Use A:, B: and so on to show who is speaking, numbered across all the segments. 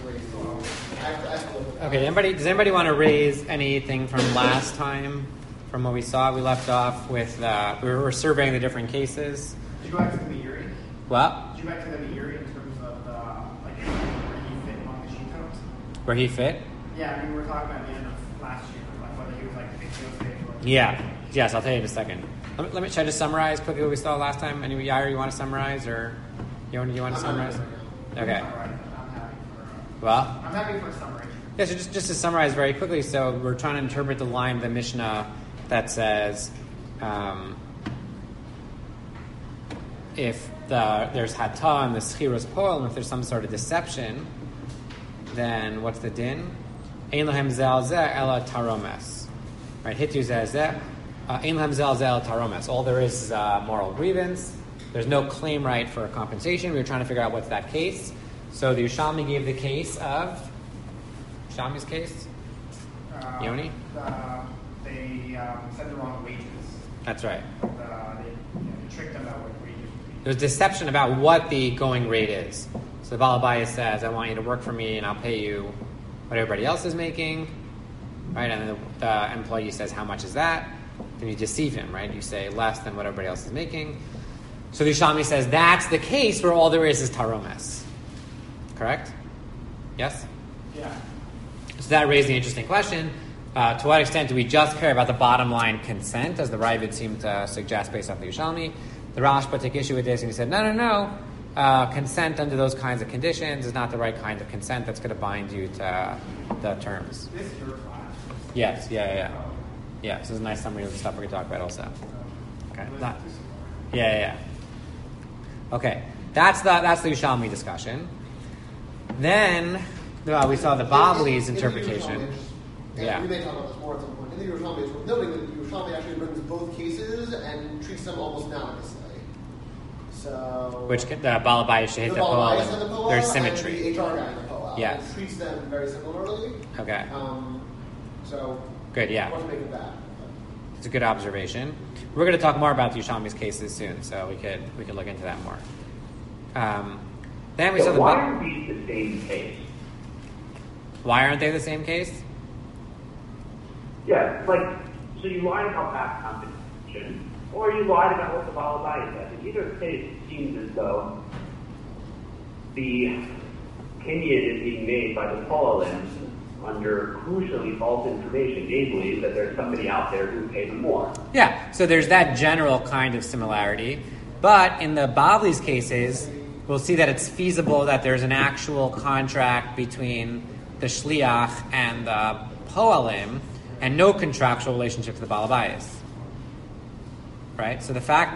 A: Okay, does anybody want to raise anything from last time, from what we saw? We left off with, we were surveying the different cases.
B: Did you go back to the Meiri?
A: What?
B: Did you go back to the Meiri in terms of where he fit among the sheet codes?
A: Where he fit?
B: Yeah, we were talking about the end of last year, like whether he was like the big deal stage or...
A: Yeah. Yes, I'll tell you in a second. Let me try to summarize quickly what we saw last time. Anyway, Yair, you want to summarize, or you want to summarize? Okay.
B: I'm happy for...
A: Well?
B: I'm happy for a summary.
A: Yeah, so just to summarize very quickly, so we're trying to interpret the line of the Mishnah that says if there's hata and the schiros poel, and if there's some sort of deception, then what's the din? Ein lahem zel zeh ela taromes. Right, hitu zeh zeh. Ein lahem zel zeh ela taromes. All there is moral grievance. There's no claim right for compensation. We were trying to figure out what's that case. So the Yerushalmi gave the case of... Shami's case? Yoni?
B: They said the wrong wages.
A: That's right.
B: They tricked them about what wages would be.
A: There's deception about what the going rate is. So the Baal Bayis says, I want you to work for me and I'll pay you what everybody else is making. Right? And then the employee says, how much is that? Then you deceive him, right? You say less than what everybody else is making. So the Yerushalmi says, that's the case where all there is taromes. Correct? Yes?
B: Yeah.
A: So that raised the interesting question. To what extent do we just care about the bottom line consent, as the Ravid seemed to suggest based off the Yerushalmi? The Rashba took issue with this and he said, no. Consent under those kinds of conditions is not the right kind of consent that's going to bind you to the terms.
B: This is your class.
A: Yes, yeah. Yeah, so this is a nice summary of the stuff we're going to talk about also. Okay. Yeah. Okay, that's the Yerushalmi discussion. Then we saw the Bavli's interpretation.
C: And we may talk about this more at some point. In the Yerushalmi, it's worth noting that the Yerushalmi actually brings both cases and treats them almost analogously. So,
A: which the Baal Bayis Shehit
C: the Baal Bayis and the
A: Poel,
C: Poel,
A: there's symmetry.
C: And the HR guy in the Poel.
A: Yeah.
C: It treats them very similarly.
A: Okay.
C: So
A: good. Yeah.
C: What to make of that?
A: It's a good observation. We're going to talk more about the Yerushalmi's cases soon, so we could look into that more. Then we saw the.
D: Why aren't these the same case?
A: Why aren't they the same case?
D: Yeah, so you lied about past competition, or you lied about what the Baal Bayis said. In either case, it seems as though the kinyan is being made by the Poelim under crucially false information, namely that there's somebody out there who paid them more.
A: Yeah, so there's that general kind of similarity. But in the Bavli's cases, we'll see that it's feasible that there's an actual contract between the Shliach and the Poelim, and no contractual relationship to the Baal Bayis. Right? So the fact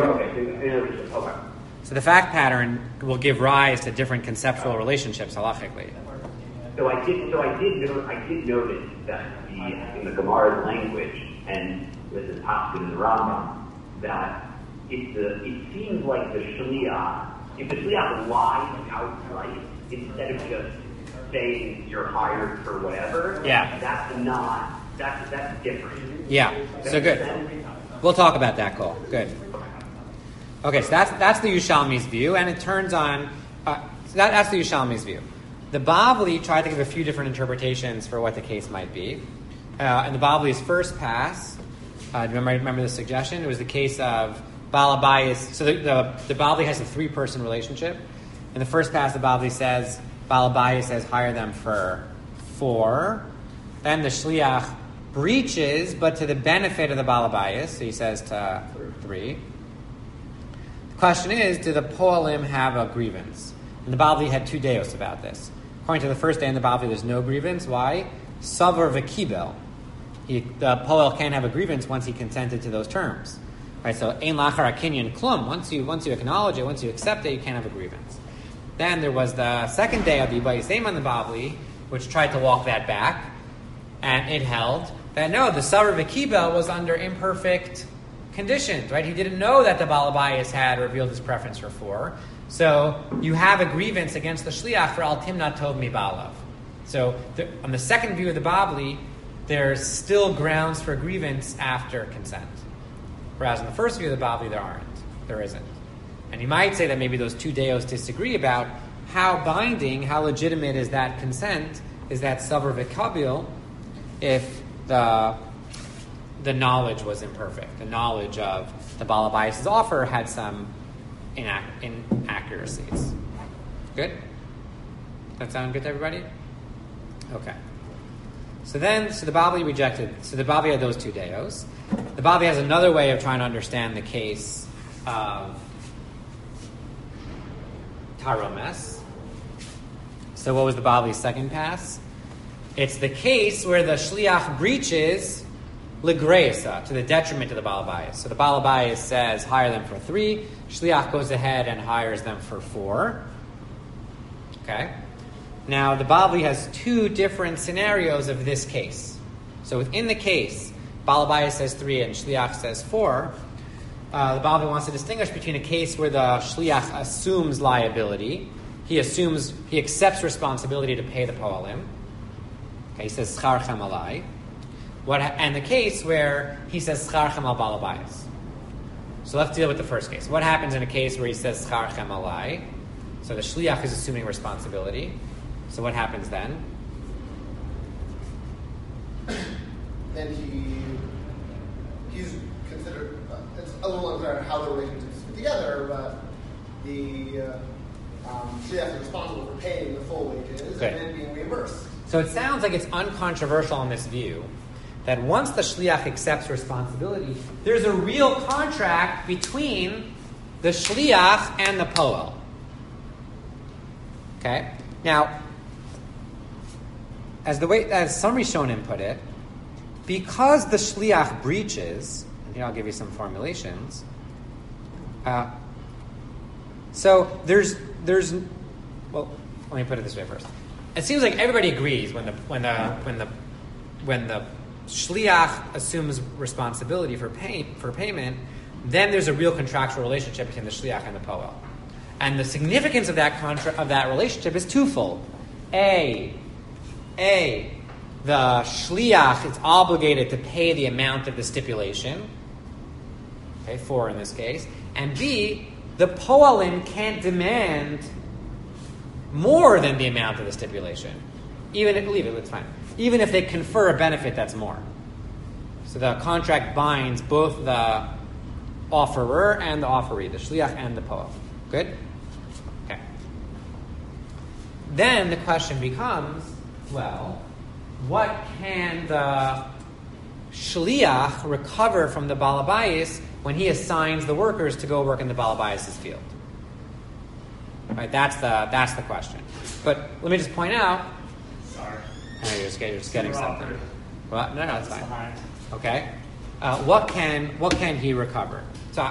A: pattern will give rise to different conceptual relationships halachically.
D: So I did notice that in the Gemara's language, and this is Paskin in the Rambam, that it seems like the Shliach, if the Shliach lies outright instead of just saying you're hired for whatever, that's different.
A: Yeah, so good. We'll talk about that, Cole. Good. Okay, so that's the Yerushalmi's view, and it turns on... that's the Yerushalmi's view. The Bavli tried to give a few different interpretations for what the case might be. In the Bavli's first pass, remember the suggestion? It was the case of Baal Bayis. So the Bavli has a 3-person relationship. In the first pass, the Bavli says, Baal Bayis says, hire them for 4. Then the Shliach breaches, but to the benefit of the Baal Bayis. So he says to 3. The question is, do the Poelim have a grievance? And the Bavli had 2 deos about this. According to the first day in the Bavli, there's no grievance. Why? Savar v'kibel. The Poel can't have a grievance once he consented to those terms. Right? So ein lachar kinyan klum. Once you acknowledge it, once you accept it, you can't have a grievance. Then there was the second day of the Bayisem on the Bavli, which tried to walk that back, and it held that no, the Savar v'kibel was under imperfect conditions. Right? He didn't know that the Baal Bayis had revealed his preference for 4. So you have a grievance against the Shliach for al timna tov mi ba'alav. So on the second view of the Bavli, there's still grounds for grievance after consent. Whereas in the first view of the Bavli, there isn't. And you might say that maybe those 2 deos disagree about how binding, how legitimate is that consent? Is that savar v'kabil if the knowledge was imperfect? The knowledge of the Baal HaBayis' offer had some inaccuracies. Good? That sound good to everybody? Okay. So the Bavli rejected. So the Bavli had those two deos. The Bavli has another way of trying to understand the case of Taromes. So what was the Bavli's second pass? It's the case where the shliach breaches legreisa, to the detriment of the Baal HaBayis. So the Baal HaBayis says, hire them for 3. Shliach goes ahead and hires them for 4. Okay? Now, the Bavli has 2 different scenarios of this case. So within the case, Baal HaBayis says 3 and Shliach says 4. The Bavli wants to distinguish between a case where the Shliach assumes liability. He accepts responsibility to pay the Po'alim. Okay, he says, Scharchem alai. And the case where he says, Scharchem al Baal HaBayis. So let's deal with the first case. What happens in a case where he says, Scharchem alai? So the Shliach is assuming responsibility. So what happens then?
C: Then he's considered, it's a little unclear how the relationships fit together, but the Shliach is responsible for paying the full wages and then being reimbursed.
A: So it sounds like it's uncontroversial in this view that once the Shliach accepts responsibility, there's a real contract between the Shliach and the Poel. Okay? Now, as some Rishonim put it, because the Shliach breaches, and here I'll give you some formulations. So there's well, let me put it this way first. It seems like everybody agrees when the Shliach assumes responsibility for payment, then there's a real contractual relationship between the Shliach and the Poel. And the significance of that relationship is twofold. A, the Shliach is obligated to pay the amount of the stipulation, okay, 4 in this case, and B, the Poalim can't demand more than the amount of the stipulation. It's fine. Even if they confer a benefit that's more. So the contract binds both the offerer and the offeree, the Shliach and the Poel. Good? Okay. Then the question becomes, well, what can the Shliach recover from the Baal HaBayis when he assigns the workers to go work in the Baal HaBayis' field? Right, that's the question. But let me just point out.
B: Sorry.
A: You're just getting something. Well, no, it's fine.
B: Behind.
A: Okay. What can he recover? So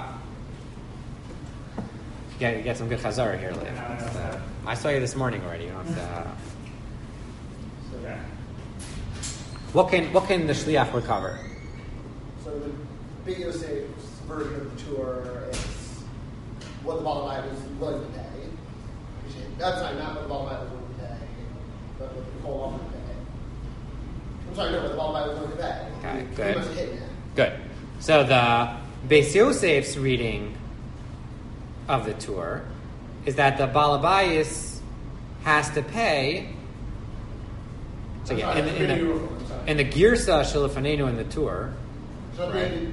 A: you get some good chazara here, Liv. I saw you this morning already. You don't have to.
B: Okay.
A: What can the shliach recover?
C: So the Big Yosef's version of the tour is what the Baal HaBayis was willing to pay. That's not what the Baal HaBayis was willing to pay, but what the Cole offered to pay. I'm sorry, no, what the Baal HaBayis was willing to pay.
A: Okay,
C: He
A: good.
C: must have hit now.
A: Good. So the Beis Yosef's reading of the tour is that the Baal HaBayis has to pay. So yeah, in the Girsa Shelafanenu in the tour, right?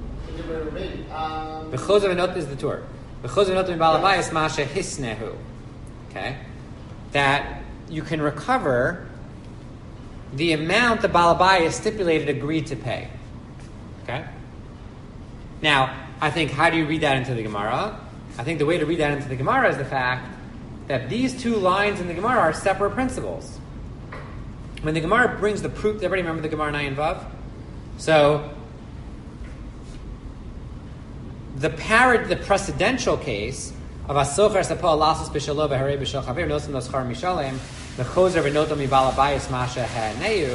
A: The Chozav Enot is the tour. The Chozav Enot in Baal HaBayis Masha Hisnehu. Okay, that you can recover the amount the Baal HaBayis stipulated agreed to pay. Okay. Now, I think, how do you read that into the Gemara? I think the way to read that into the Gemara is the fact that these two lines in the Gemara are separate principles. When the Gemara brings the proof, everybody remember the Gemara Nayin Vav? So, the precedential case of Asocher Sapal Lasus B'Shalo V'Harei B'Shal Chaver Nosim Noschar Mishalem V'Chozer V'Notam Mival Abayis Masha Ha'neu.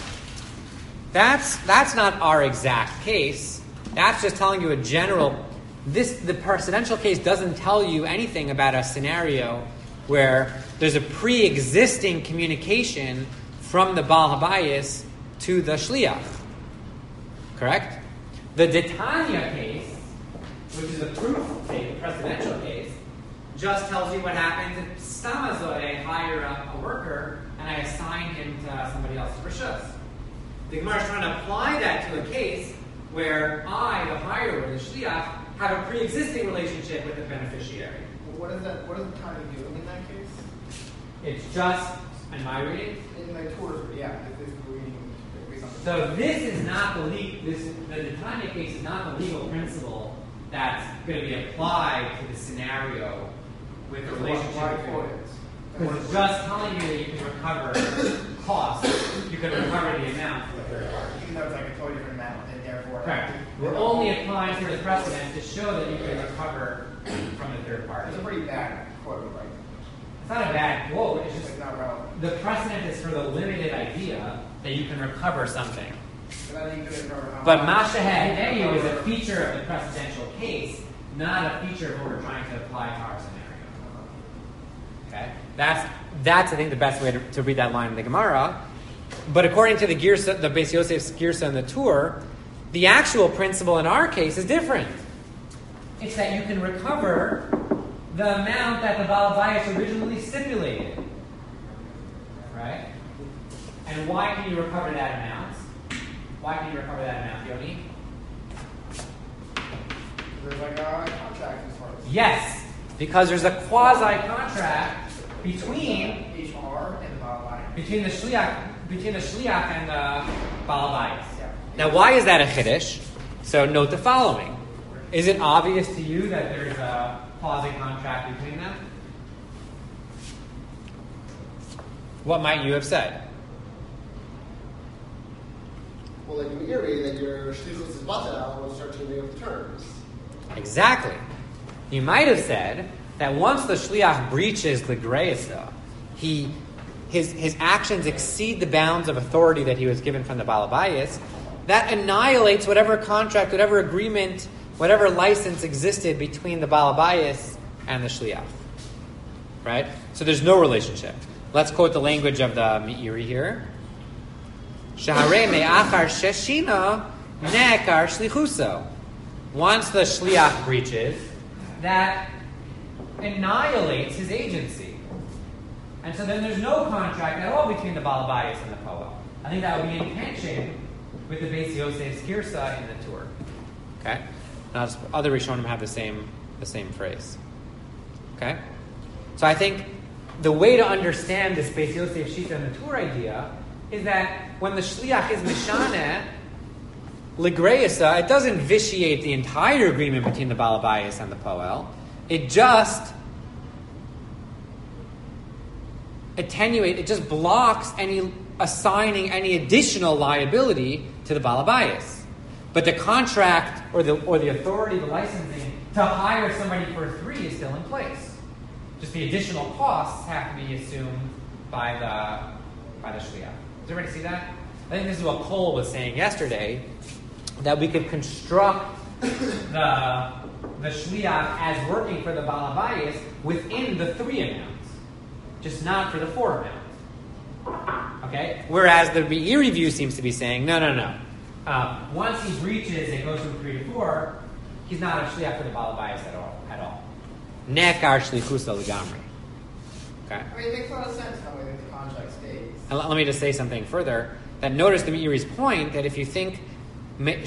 A: That's not our exact case. That's just telling you a general. The precedential case doesn't tell you anything about a scenario where there's a pre-existing communication from the Baal HaBayis to the Shliach. Correct? The Detanya case, which is a proof case, a precedential case, just tells you what happens Samazode hire a worker and I assign him to somebody else's rishus. The Gemara is trying to apply that to a case where I, the hirer, the shliach, have a pre-existing relationship with the beneficiary.
B: What does the timing do in that case?
A: It's just, in my reading.
B: In the Torah, yeah. This is the reading based on the
A: So this is not the Tanya case is not the legal principle that's going to be applied to the scenario with the relationship. Because it's just telling you that you can recover costs, you can recover the amount from the third party.
B: Even though it's like a totally different amount, and therefore...
A: Correct. We're only applying for the precedent to show that you can recover from the third party.
B: It's a pretty bad quote, right?
A: It's not a bad quote, it's just
B: It's not relevant.
A: the precedent is for the limited idea that you can recover something. But Masha Ha'eyu is a feature of the precedential case, not a feature of what we're trying to apply to our scenario. Okay? That's I think the best way to read that line in the Gemara. But according to the Girsa, the Beis Yosef's Girsa and the Tur, the actual principle in our case is different. It's that you can recover the amount that the Baal Bayis originally stipulated. Right? And why can you recover that amount? Why can you recover that amount, Yoni?
B: There's like a contract as far as...
A: Yes, because there's a quasi-contract between
B: HR and the bottom line.
A: between the shliach and the Baal Bayis.
B: Yeah.
A: Now, why is that a chiddush? So note the following: is it obvious to you that there's a quasi-contract between them? What might you have said?
C: Well, like in the Erie, that your shlichus is batel when you start changing up the terms.
A: Exactly. You might have said that once the shliach breaches the greisa, his actions exceed the bounds of authority that he was given from the Baal Bayis. That annihilates whatever contract, whatever agreement, whatever license existed between the Baal Bayis and the shliach. Right? So there's no relationship. Let's quote the language of the Meiri here. Shaharei me'achar sheshina ne'ekar shlichuso. Once the shliach breaches, that annihilates his agency. And so then there's no contract at all between the Baal Bayis and the Poel. I think that would be in tension with the Beis Yosef's Girsa in the Tur. Okay? Now, other Rishonim have the same phrase. Okay? So I think the way to understand this Beis Yosef Shita and the Tur idea is that when the shliach is mishaneh, Ligreisa, it doesn't vitiate the entire agreement between the Baal Bayis and the Poel. It just it just blocks any assigning any additional liability to the Baal Bayis. But the contract or the authority, the licensing to hire somebody for 3 is still in place. Just the additional costs have to be assumed by the shliach. Does everybody see that? I think this is what Cole was saying yesterday, that we could construct the shliach as working for the Baal Bayis within the 3 amounts, just not for the 4 amount. Okay? Whereas the Meiri view seems to be saying, no. Once he breaches and goes from 3 to 4, he's not a shliach for the Baal Bayis at all. Nekar shlichusa legamri. Okay?
B: I mean, it makes a lot of sense how the contract stays.
A: And let me just say something further. That notice the Meiri's point that if you think me'achar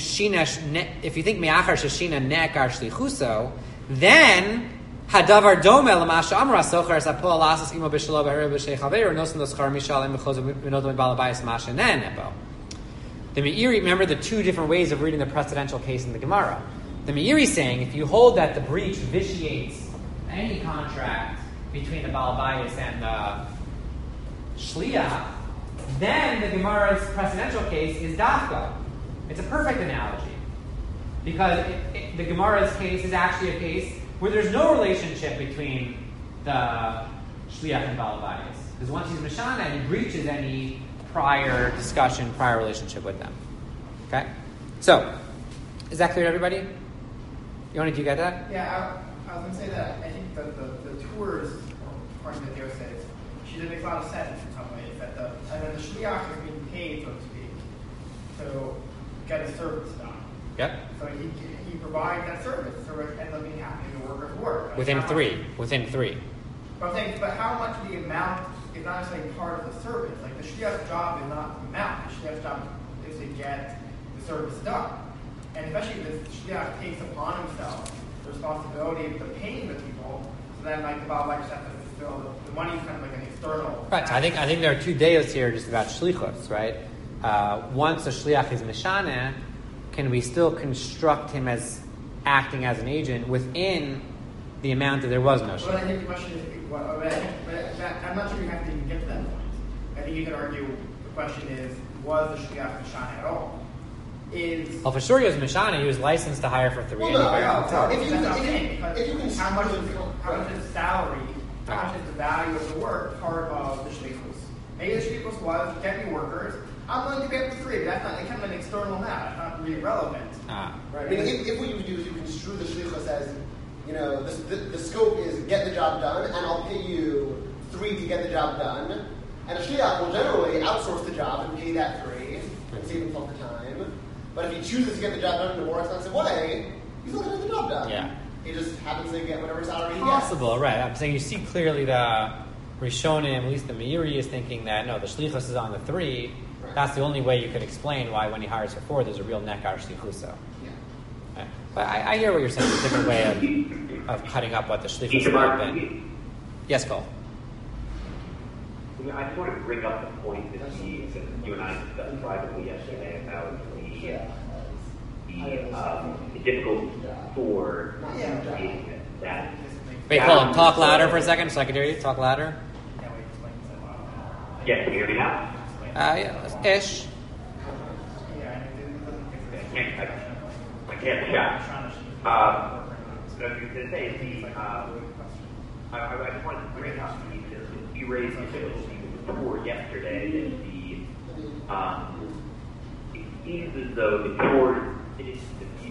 A: sheshina nekar shlichuso, then hadavar domel l'masha amra sochar sapol lasas imo b'shelo b'harav b'shei chaver nosen l'schar mishalim b'chos b'nodom b'bal bayis masha nen nepo. The Meiri, remember the 2 different ways of reading the precedential case in the Gemara. The Meiri is saying if you hold that the breach vitiates any contract between the Baal Bayis and the shliach, then the Gemara's precedential case is dafka. It's a perfect analogy. Because the Gemara's case is actually a case where there's no relationship between the shliach and Baal Bayis. Because once he's Mishana, he breaches any prior discussion, prior relationship with them. Okay? So, is that clear to everybody? Yoni, do you get that?
B: Yeah, I was going to say that I think that the tours, according to Dios says, she makes a lot of sense in some ways. And then the shliach is being paid, so to speak, to get a service done.
A: Yep.
B: So he provides that service. The service ends up being happening. The worker's work.
A: Within 3.
B: But I'm saying, but how much of the amount is not necessarily part of the service? Like the shliach's job is not the amount. The shliach's job is to get the service done. And especially if the shliach takes upon himself the responsibility of paying the people, so then like the Baal just have to fulfill the money's kind of like an external.
A: Right. So I think there are two deos here just about shlichus, right? Once a shliach is mishaneh, can we still construct him as acting as an agent within the amount that there was no shliach?
B: Well, I think the question is, I'm not sure you have to even get to that point. I think you can argue the question is, was the shliach mishaneh at all?
A: Well, for sure he was mishaneh. He was licensed to hire for 3
C: Well, no,
A: anyway.
C: if you can
B: how much is his salary, how much is the value of the work part of the shlichus? Maybe the shlichus was get me workers. I'm willing to pay up to 3, but that's not kind of an external amount. It's not really relevant.
C: Right. I mean, if what you would do is you construe the shlichus as, the scope is get the job done, and I'll pay you 3 to get the job done. And a shliach will generally outsource the job and pay that 3 and save himself the time. But if he chooses to get the job done in a more expensive way, he's not going to get the job done.
A: Yeah.
C: He just happens to get whatever salary he gets.
A: Possible, right. I'm saying you see clearly the Rishonim, at least the Meiri, is thinking that, no, the shlichus is on the 3. Right. That's the only way you could explain why when he hires for 4, there's a real nekar shlichuso. Yeah. Right. But I hear what you're saying. It's a different way of cutting up what the shlichus have been. Yes, Cole.
D: I just want to bring up the point that you and I discussed privately yesterday about the difficult for that.
A: Wait, hold on. Talk louder for a second so I can hear you. Talk louder.
D: Yeah, can you hear me now?
A: Yeah, ish.
D: I can't shout. So I was going to say, I just wanted to bring up you raised the difficulty before yesterday that it seems as though the Torah is the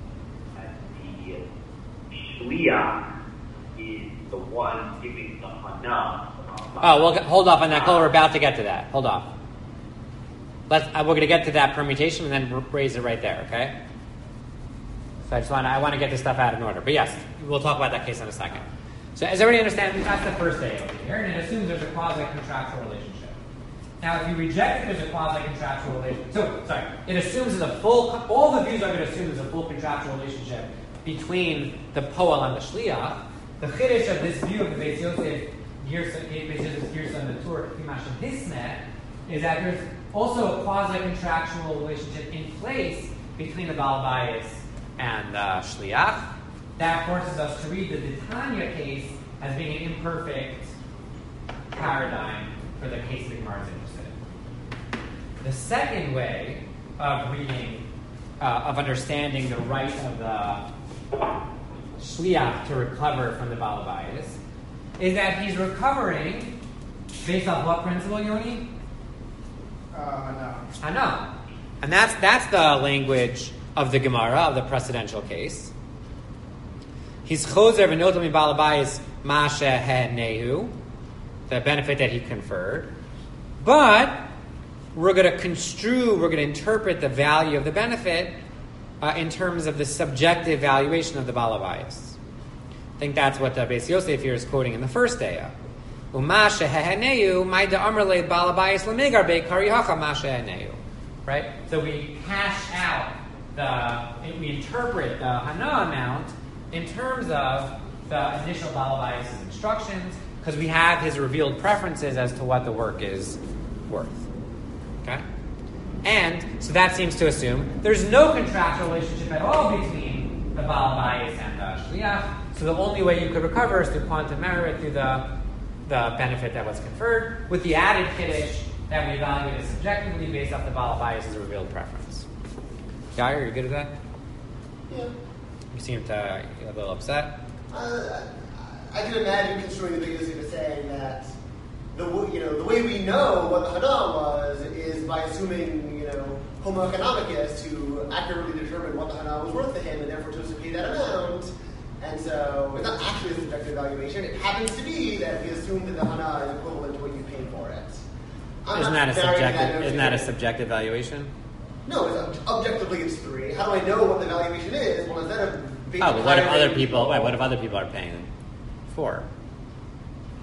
D: shliach is the one giving the hana.
A: Oh, well, hold off on that, Cole. We're about to get to that. Hold off. We're going to get to that permutation and then raise it right there, okay? So I want to get this stuff out in order. But yes, we'll talk about that case in a second. So as everybody understands, that's the first day over here, and it assumes there's a quasi-contractual relationship. Now, if you reject that there's a quasi-contractual relationship, it assumes there's all the views are going to assume there's a full contractual relationship between the poel and the shliach. The chiddush of this view of the Beis Yosef, Girsa, and the Torah, Kimash, and Hismet, is that there's also a quasi-contractual relationship in place between the Baal Bayis and the shliach. That forces us to read the Tanya case as being an imperfect paradigm for the case that Gemara is interested in. The second way of reading, of understanding the right of the shliach to recover from the Baal Bayis is that he's recovering based off what principle, Yoni? Hana. And that's the language of the Gemara, of the precedential case. He's chozer v'notel mi Baal Bayis ma shehenehu, the benefit that he conferred. But we're going to interpret the value of the benefit in terms of the subjective valuation of the Baal Bayis. I think that's what the Beis Yosef here is quoting in the first ayah. Uma shehenehu ma'ida amar le Baal Bayis lemegar beikari hacha ma shehenehu. Right? So we hash out we interpret the hana amount in terms of the initial Baal Bayis' instructions, because we have his revealed preferences as to what the work is worth. Okay? And so that seems to assume there's no contractual relationship at all between the Baal Bayis and the shliach. So the only way you could recover is through quantum merit, through the benefit that was conferred, with the added kiddush that we evaluated subjectively based off the Baal Bayis' revealed preference. Yair, are you good with that?
C: Yeah.
A: You seem to get a little upset.
C: I can imagine construing the Beis Yosef saying that the way we know what the hana was is by assuming homo economicus to accurately determine what the hana was worth to him and therefore chose to pay that amount. And so it's not actually a subjective valuation. It happens to be that we assume that the hana is equivalent to what you paid for it.
A: Isn't that a subjective valuation?
C: No, objectively it's 3. How do I know what the valuation is? Well, instead of
A: but what if other people are paying 4?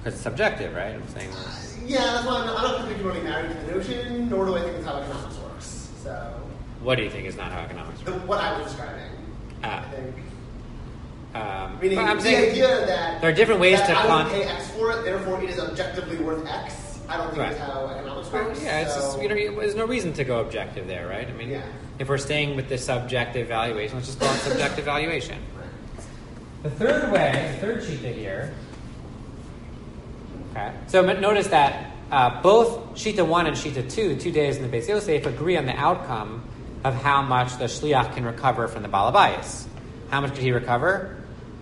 A: Because it's subjective, right? I'm saying.
C: Yeah, that's why I'm not particularly married to the notion, nor do I think it's how economics works. So.
A: What do you think is not how economics works?
C: What I was describing. I think. Meaning
A: I'm
C: the
A: saying
C: idea that
A: there are different ways
C: that
A: to
C: I would pay X for it, therefore it is objectively worth X. I don't think
A: Right.
C: that's how economics works.
A: Yeah, it's
C: so.
A: just, there's no reason to go objective there, right? I mean,
C: Yeah.
A: if we're staying with the subjective valuation, let's just call it subjective valuation.
C: Right.
A: The third shita here. Okay. So notice that both shita 1 and shita 2, 2 days in the Beis Yosef, agree on the outcome of how much the shliach can recover from the balabayas. How much could he recover?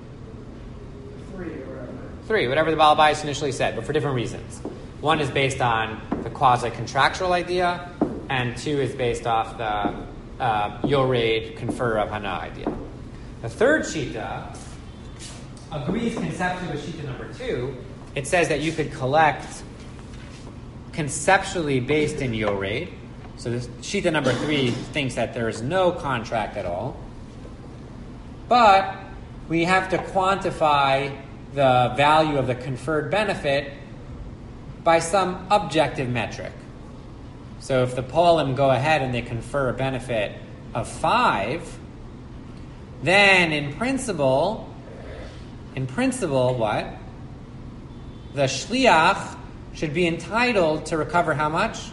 B: 3 or whatever.
A: 3, whatever the balabayas initially said, but for different reasons. 1 is based on the quasi-contractual idea, and 2 is based off the Yored confer of Hana idea. The third shita agrees conceptually with shita number 2. It says that you could collect conceptually based in Yored. So this shita number 3 thinks that there is no contract at all. But we have to quantify the value of the conferred benefit by some objective metric. So if the Paulim go ahead and they confer a benefit of 5, then in principle, what? The shliach should be entitled to recover how much?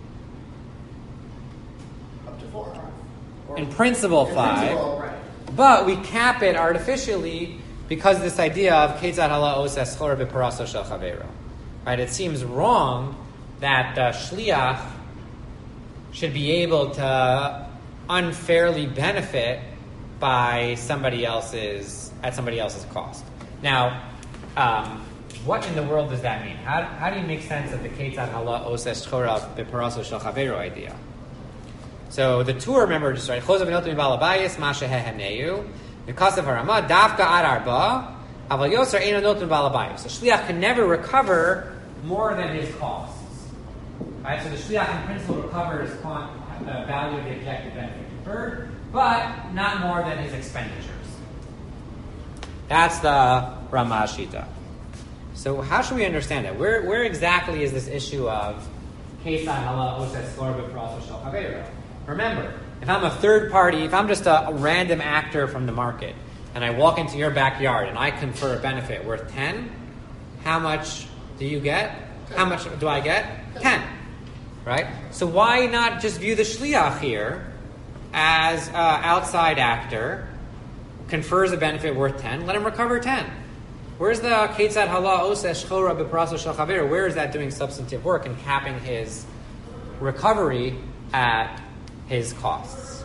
C: Up to 4.
A: In principle, 5.
C: Principle, right.
A: But we cap it artificially because of this idea of Ketzad hala oses chor b'paraso shel chavero. Right? It seems wrong that the shliach should be able to unfairly benefit by somebody else's cost. Now, what in the world does that mean? How do you make sense of the Ketzad hala oses chor b'paraso shel chavero idea? So the Tur, remember, just right. Chosav v'notim balabayis masha heheneu v'kasav harama davka ad arba aval yoser eino notim balabayis. The shliach can never recover more than his costs. Right. So the shliach in principle recovers the value of the objective benefit conferred, but not more than his expenditures. That's the Ramah Shita. So how should we understand that? Where exactly is this issue of Ketzad hala oses chor b'paraso shel chavero? Remember, if I'm a third party, if I'm just a random actor from the market, and I walk into your backyard and I confer a benefit worth 10, how much do you get? How much do I get? 10. Right? So why not just view the shliach here as an outside actor, confers a benefit worth 10, let him recover 10. Where's the Ketzad hala oses chor b'paraso shel chavero? Where is that doing substantive work and capping his recovery at his costs?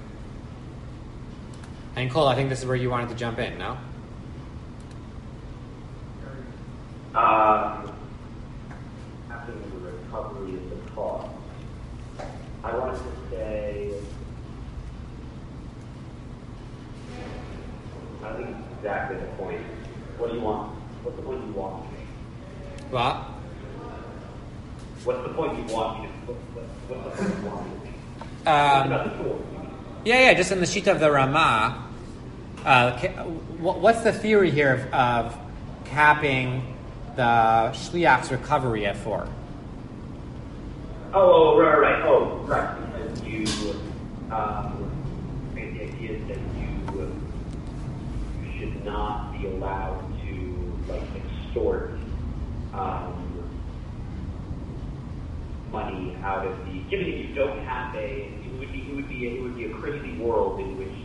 A: And Cole, I think this is where you wanted to jump in, no?
D: Having the recovery of the cost. I wanted to say, I think it's exactly the point. What do you want? What's the point you want to make?
A: What?
D: What's the point you want me to? What's the point you want me to make? About the tool.
A: Yeah, just in the sheet of the Ramah, what's the theory here of capping the shliach's recovery at 4?
D: Right. Oh, right. Because you, the idea is that you should not be allowed to extort money out of the. Given that you don't have it would be a crazy world in which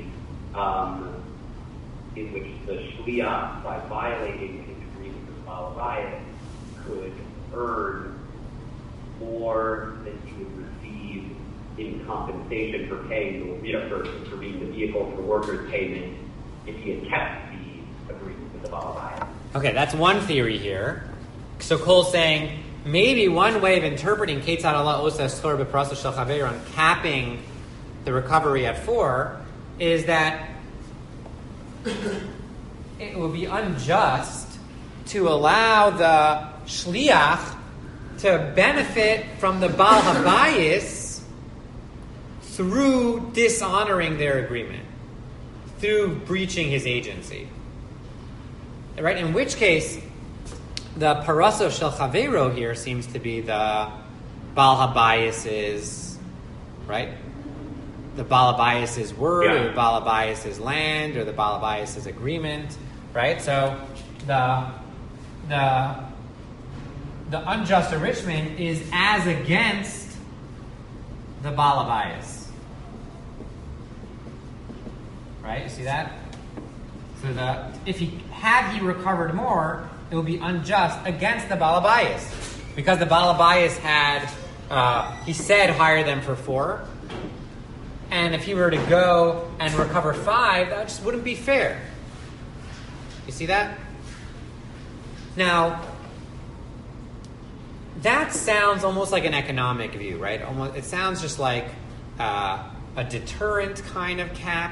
D: the shliach, by violating his agreement with Balavayas, could earn more than he would receive in compensation for paying for being the vehicle for the workers' payment if he had kept the agreement with the Balavayas.
A: Okay, that's one theory here. So Cole's saying maybe one way of interpreting Ketzad hala oses chor b'paraso shel chavero on capping the recovery at 4 is that it would be unjust to allow the shliach to benefit from the Baal Habayis through dishonoring their agreement, through breaching his agency. Right? In which case, the paraso shel chavero here seems to be the Baal Habayis's, right? The Baal Habayis's word, or the Baal Habayis's land, or the Baal Habayis's agreement, right? So the unjust enrichment is as against the Baal Habayis, right? You see that? So if he recovered more, it would be unjust against the Baal Habayis, because the Baal Habayis had he said hire them for 4, and if he were to go and recover 5, that just wouldn't be fair. You see that? Now, that sounds almost like an economic view, right? It sounds just like a deterrent kind of cap.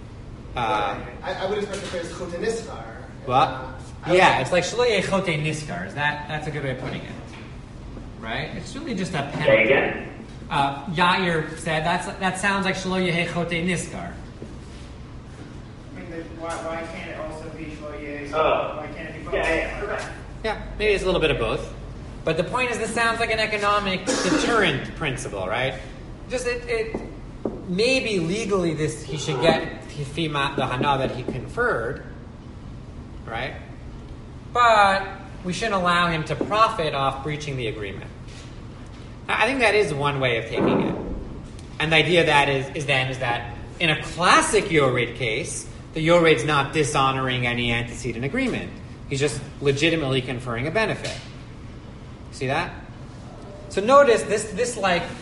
C: I would expect the phrase chote niskar.
A: What? It's like shlo yeh chote niskar. That's a good way of putting it, right? It's really just a penalty.
D: Say again.
A: Yair said that sounds like shlo yeh chote niskar.
B: I mean, why can't it also be shlo yeh?
D: Oh.
B: Why can't it be both?
D: Yeah.
A: Yeah, maybe it's a little bit of both. But the point is, this sounds like an economic deterrent principle, right? Just it maybe legally he should get the hana that he conferred, right? But we shouldn't allow him to profit off breaching the agreement. I think that is one way of taking it. And the idea that is that in a classic Yored case, the Yored's not dishonoring any antecedent agreement. He's just legitimately conferring a benefit. See that? So notice this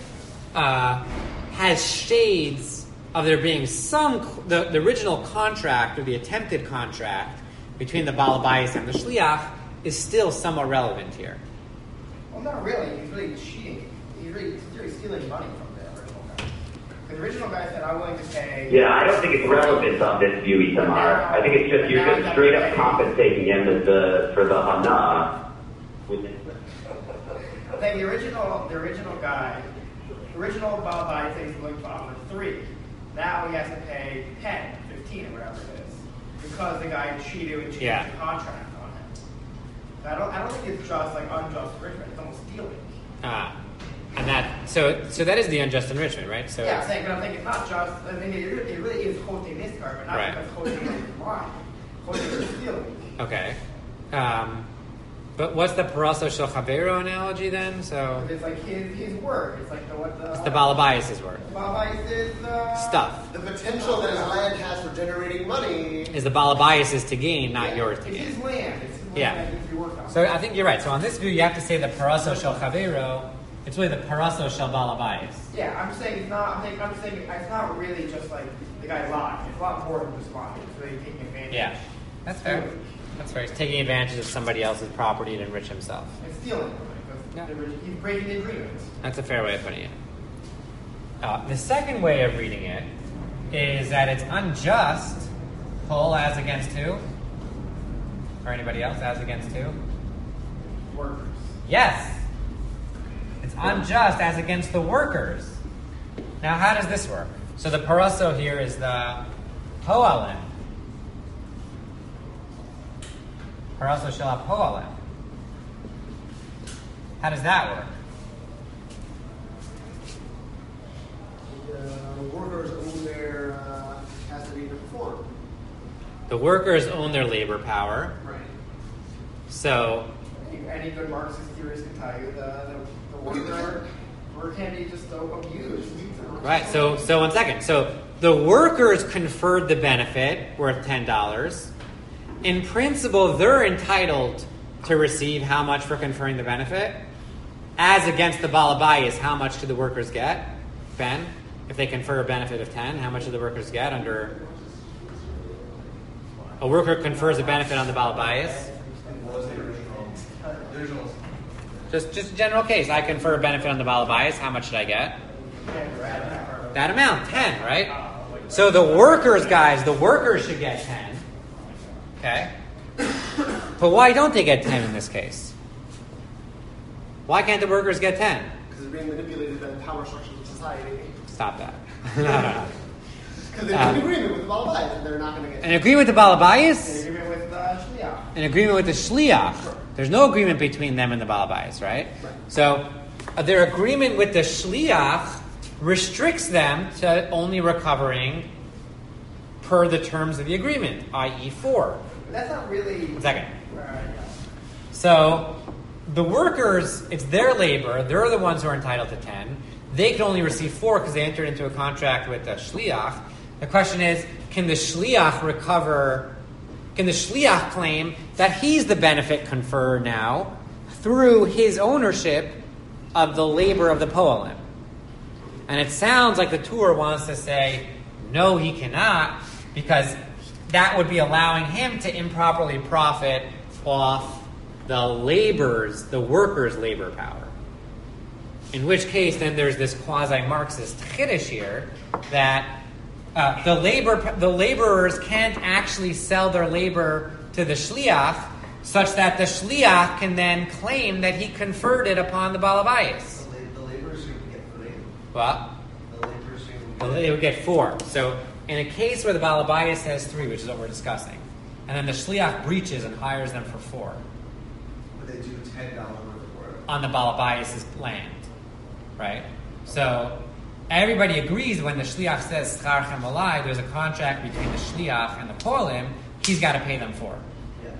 A: has shades of there being the original contract or the attempted contract between the Baal Habayis and the Shliach is still somewhat relevant here.
B: Well, not really. He's really cheating. He's really stealing money from the original guy. The original guy said, "I'm willing to pay."
D: Yeah, I don't think it's relevant on this view, Itamar. I think it's just you're just straight up compensating him for the hana.
B: I think the original guy, the original Baal Habayis said he's willing to offer 3. Now he has to pay 10, 15, or whatever it is, because the guy cheated and changed the contract on him. I don't think it's just like unjust enrichment. It's almost stealing.
A: And so that is the unjust enrichment, right? So
B: yeah, I'm saying it's not just. I mean, it really is chote niskar, but not because chote is lying. Chote is stealing.
A: Okay. But what's the paraso shel chavero analogy then? So
B: it's like his word. It's like
A: it's the Baal Habayis' word.
B: The Baal Habayis is
A: stuff.
C: The potential that his land has for generating money
A: is the Baal Habayis' to gain, not yours to gain.
B: It's his land. It's his land that needs to be worked on.
A: So I think you're right. So on this view, you have to say the paraso shel chavero. It's really the paraso shel Baal Habayis.
B: Yeah, I'm saying it's not. I'm saying it's not really just like the guy lied. It's a lot more than just lying. It's really taking advantage.
A: Yeah, that's fair. That's fair. He's taking advantage of somebody else's property to enrich himself.
B: It's stealing. He's breaking the agreement.
A: That's a fair way of putting it. The second way of reading it is that it's unjust. Pull as against who? Or anybody else? As against who?
B: Workers.
A: Yes. It's unjust as against the workers. Now, how does this work? So the paraso here is the po'alim. Paraso shel po'alim. How does that work?
C: The workers own their capacity to perform.
A: The workers own their labor power.
B: Right.
A: So
B: any good Marxist theorist can tell you the worker can be just so abused.
A: Right. So 1 second. So the workers conferred the benefit worth $10. In principle, they're entitled to receive how much for conferring the benefit? As against the Baal Habayis, how much do the workers get? Ben, if they confer a benefit of 10, how much do the workers get under... A worker confers a benefit on the Baal Habayis? Just a general case. I confer a benefit on the Baal Habayis, how much should I get? That amount, 10, right? So the workers, guys, the workers should get 10. Okay? But why don't they get 10 in this case? Why can't the workers get 10?
C: Because they're being manipulated by the power structures of society.
A: Stop that. No.
C: Because they're in agreement with the Baal Habayis, and they're not going to get
A: An agreement with the Baal Habayis?
B: An agreement with the Shliach.
A: An agreement with the Shliach.
C: Sure.
A: There's no agreement between them and the Baal Bayis, right? So their agreement with the Shliach restricts them to only recovering per the terms of the agreement, i.e. 4.
B: That's not really.
A: 1 second.
B: Yeah.
A: So the workers, it's their labor. They're the ones who are entitled to 10. They can only receive 4 because they entered into a contract with the Shliach. The question is, can the Shliach recover? Can the Shliach claim that he's the benefit conferred now through his ownership of the labor of the Poalim? And it sounds like the Torah wants to say, no, he cannot, because that would be allowing him to improperly profit off the workers' labor power. In which case, then there's this quasi-Marxist chiddush here that the laborers can't actually sell their labor to the shliach, such that the shliach can then claim that he conferred it upon the Baal Bayis.
C: The laborers would get 3.
A: What?
C: The laborers
A: They would get 4. So in a case where the Baal Bayis has 3, which is what we're discussing, and then the shliach breaches and hires them for 4
C: would they do $10 worth of work
A: on the Baal Bayis' land, right? So everybody agrees when the shliach says schar chem alai, there's a contract between the shliach and the polim, he's got to pay them 4.
C: Yeah.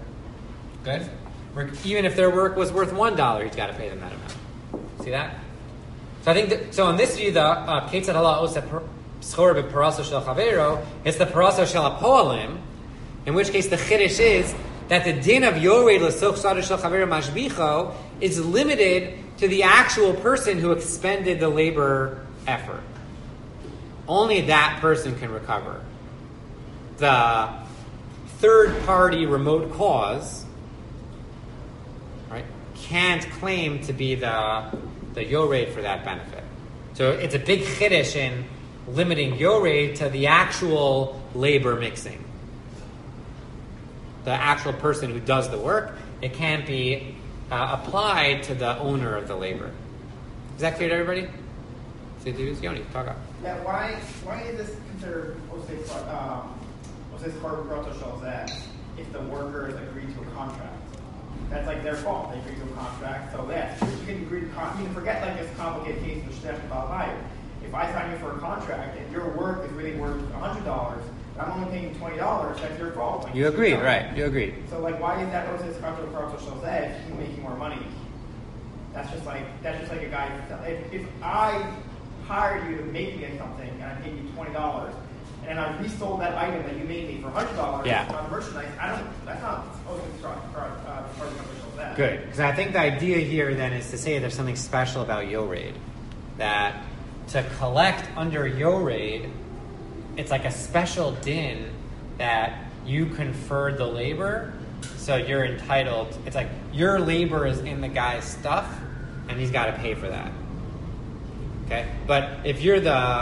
A: Good? Even if their work was worth $1, he's got to pay them that amount. See that? So I think that, so in this view, the ketzad hala osa schor b'paraso shel chavero, it's the paraso shel polim, in which case the chiddush is that the din of yored l'soch sadar shel chavero mashbicho is limited to the actual person who expended the labor effort. Only that person can recover. The third-party remote cause, right, can't claim to be the yored for that benefit. So it's a big chiddush in limiting yored to the actual labor mixing. The actual person who does the work, it can't be applied to the owner of the labor. Is that clear to everybody? Yoni, talk up.
B: Yeah, why is this considered if the workers agree to a contract? That's like their fault. They agree to a contract, so that you can agree to you can forget like this complicated case with Shtef and Baal. If I sign you for a contract and your work is really worth $100, but I'm only paying you $20, that's your fault. Like,
A: you agreed, right? You agreed.
B: So like, why is that Oses Kato Kato Shalzeh if he's making more money? That's just like a guy. If I hired you to make me something and I paid you $20 and I resold that item that you made me for $100 on the merchandise, that's not
A: good, because I think the idea here then is to say there's something special about yored, that to collect under yored, it's like a special din that you conferred the labor, so you're entitled. It's like your labor is in the guy's stuff, and he's got to pay for that. Okay, but if you're the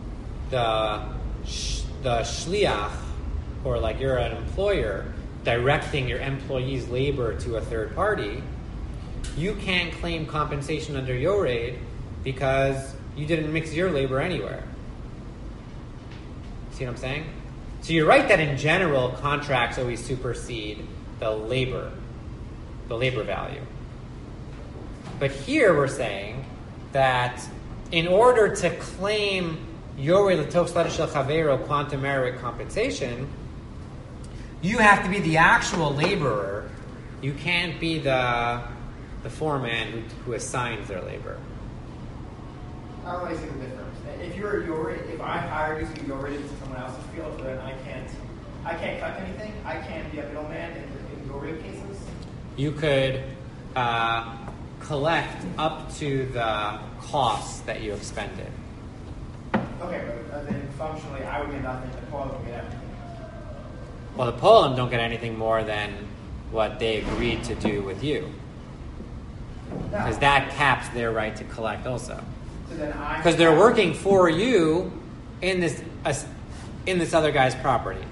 A: shliach, or like you're an employer directing your employee's labor to a third party, you can't claim compensation under yored because you didn't mix your labor anywhere. See what I'm saying? So you're right that in general contracts always supersede the labor value. But here we're saying that in order to claim yored l'toch slada shel chavero quantum merit compensation, you have to be the actual laborer. You can't be the foreman who assigns their labor.
B: I don't really see the difference. If you're a yored, if I hired you to be yored into someone else's field, then I can't cut anything. I can't be a middleman in yored cases.
A: You could collect up to the costs that you expended.
B: Okay, but then functionally, I would get nothing. The Poland would get everything.
A: Well, the Poland don't get anything more than what they agreed to do with you, because that caps their right to collect also.
B: So then
A: because they're working for you in this other guy's property.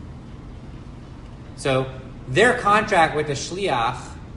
A: So their contract with the shliach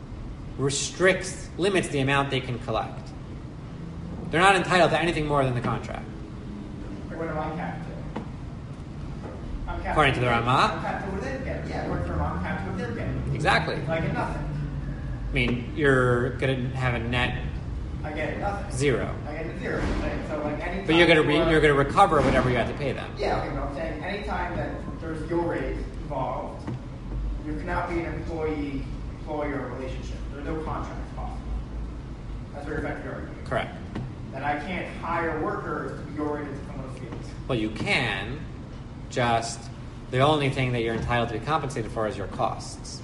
A: limits the amount they can collect. They're not entitled to anything more than the contract.
B: What am I capped to? I'm capped
A: According to the Ramah?
B: I'm capped to what they're getting. Yeah, according to the Ramah, I'm capped to what they're getting.
A: Exactly.
B: Like nothing.
A: mean, you're going to have a net
B: I get nothing.
A: zero.
B: I get zero. So like any.
A: But you're going to recover whatever you have to pay them.
B: Yeah, okay, but I'm saying anytime that there's your rate involved, there cannot be an employee-employer relationship. There's no contracts possible. That's what you're effectively arguing.
A: Correct.
B: That I can't hire workers to be your rate into someone's fields.
A: Well, you can, just the only thing that you're entitled to be compensated for is your costs.